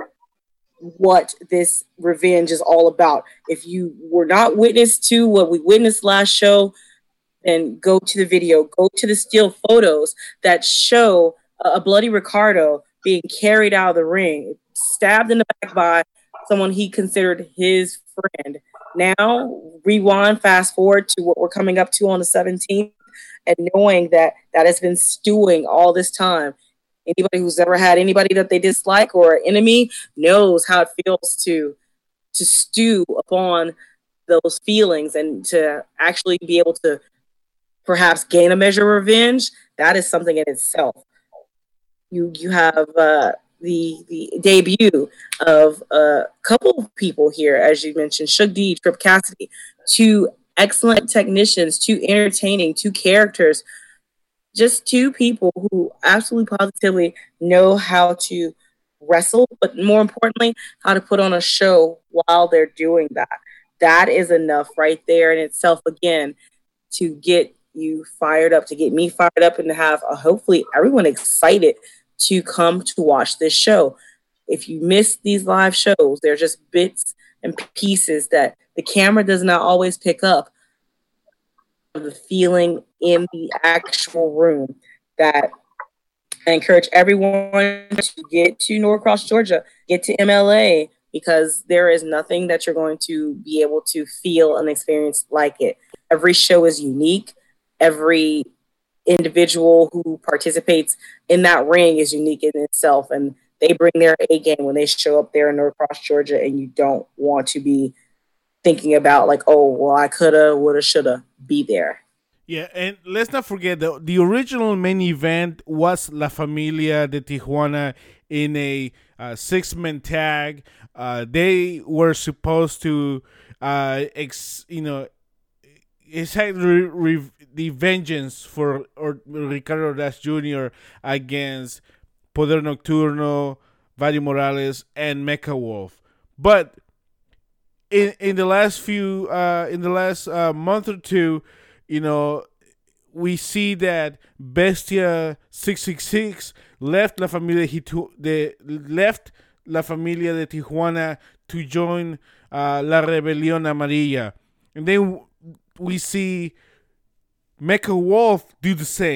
what this revenge is all about. If you were not witness to what we witnessed last show, then go to the video, go to the still photos that show a bloody Ricardo being carried out of the ring, stabbed in the back by someone he considered his friend. Now, rewind, fast forward to what we're coming up to on the seventeenth, and knowing that that has been stewing all this time. Anybody who's ever had anybody that they dislike or an enemy knows how it feels to to stew upon those feelings, and to actually be able to perhaps gain a measure of revenge. That is something in itself. You you have uh, the the debut of a couple of people here, as you mentioned, Shug D, Trip Cassidy, two excellent technicians, two entertaining, two characters, just two people who absolutely positively know how to wrestle, but more importantly, how to put on a show while they're doing that. That is enough right there in itself, again, to get you fired up, to get me fired up, and to have uh, hopefully everyone excited to come to watch this show. If you miss these live shows, they're just bits and pieces that the camera does not always pick up of the feeling in the actual room. That I encourage everyone to get to Norcross, Georgia, get to M L A, because there is nothing that you're going to be able to feel and experience like it. Every show is unique. Every individual who participates in that ring is unique in itself, and they bring their A game when they show up there in Norcross, Georgia, and you don't want to be thinking about like, oh, well, I coulda, woulda, shoulda, be there. Yeah, and let's not forget that the original main event was La Familia de Tijuana in a uh, six-man tag. Uh, they were supposed to, uh, ex, you know, exact re- re- the vengeance for or Ricardo Ordaz Junior against Poder Nocturno, Vadio Morales, and Mecha Wolf. But in in the last few uh, in the last uh, month or two, you know, we see that Bestia six six six left La Familia Hitu- de left La Familia de Tijuana to join uh, La Rebelión Amarilla, and then we see Mecha Wolf do the same.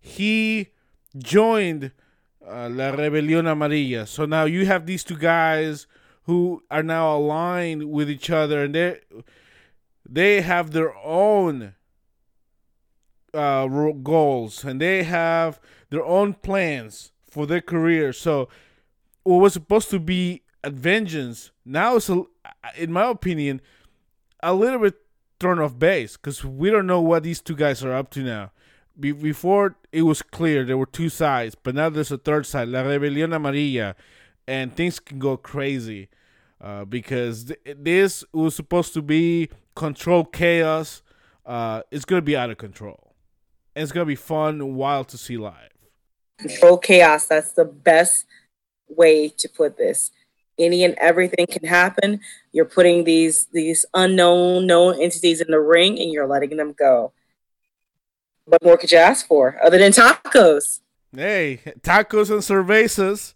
he joined uh, La Rebelión Amarilla. So now you have these two guys who are now aligned with each other, and they they have their own uh, goals, and they have their own plans for their career. So what was supposed to be a vengeance now is, a, in my opinion, a little bit thrown off base, because we don't know what these two guys are up to now. Be- before it was clear there were two sides, but now there's a third side, La Rebelión Amarilla, and things can go crazy uh, because th- this was supposed to be controlled chaos. Uh, it's gonna be out of control, and it's gonna be fun and wild to see live. Control chaos. That's the best way to put this. Any and everything can happen. You're putting these these unknown known entities in the ring, and you're letting them go. What more could you ask for other than tacos? Hey, tacos and cervezas.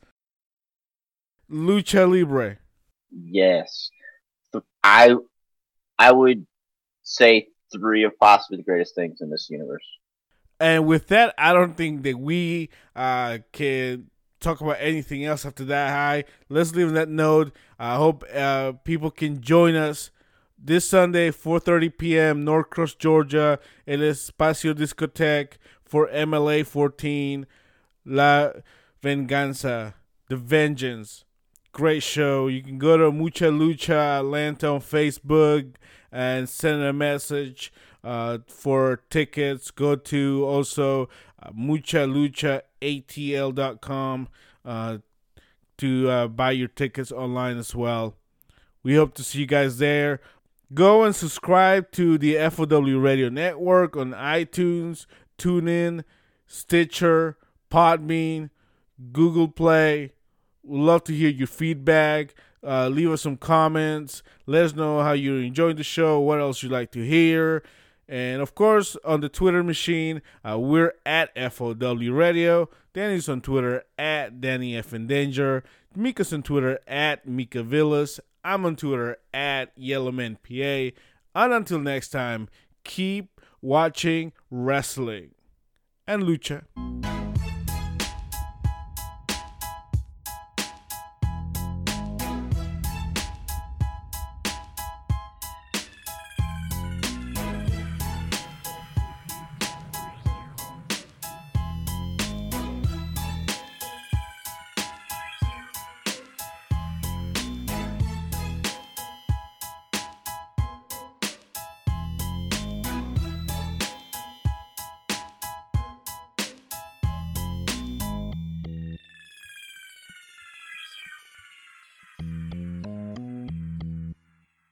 Lucha Libre. Yes. I I would say three of possibly the greatest things in this universe. And with that, I don't think that we uh, can talk about anything else after that high. Let's leave on that note. I hope uh, people can join us this Sunday, four thirty p.m., Norcross, Georgia, El Espacio Discotheque for M L A fourteen, La Venganza, The Vengeance. Great show. You can go to Mucha Lucha Atlanta on Facebook and send a message uh, for tickets. Go to also uh, mucha lucha a t l dot com uh, to uh, buy your tickets online as well. We hope to see you guys there. Go and subscribe to the F O W Radio Network on iTunes, TuneIn, Stitcher, Podbean, Google Play. We'd love to hear your feedback. Uh, leave us some comments. Let us know how you're enjoying the show, what else you'd like to hear. And, of course, on the Twitter machine, uh, we're at F O W Radio. Danny's on Twitter at Danny F. in Danger. Mika's on Twitter at Mika Villas. I'm on Twitter at YellowmanPA. And until next time, keep watching wrestling and lucha.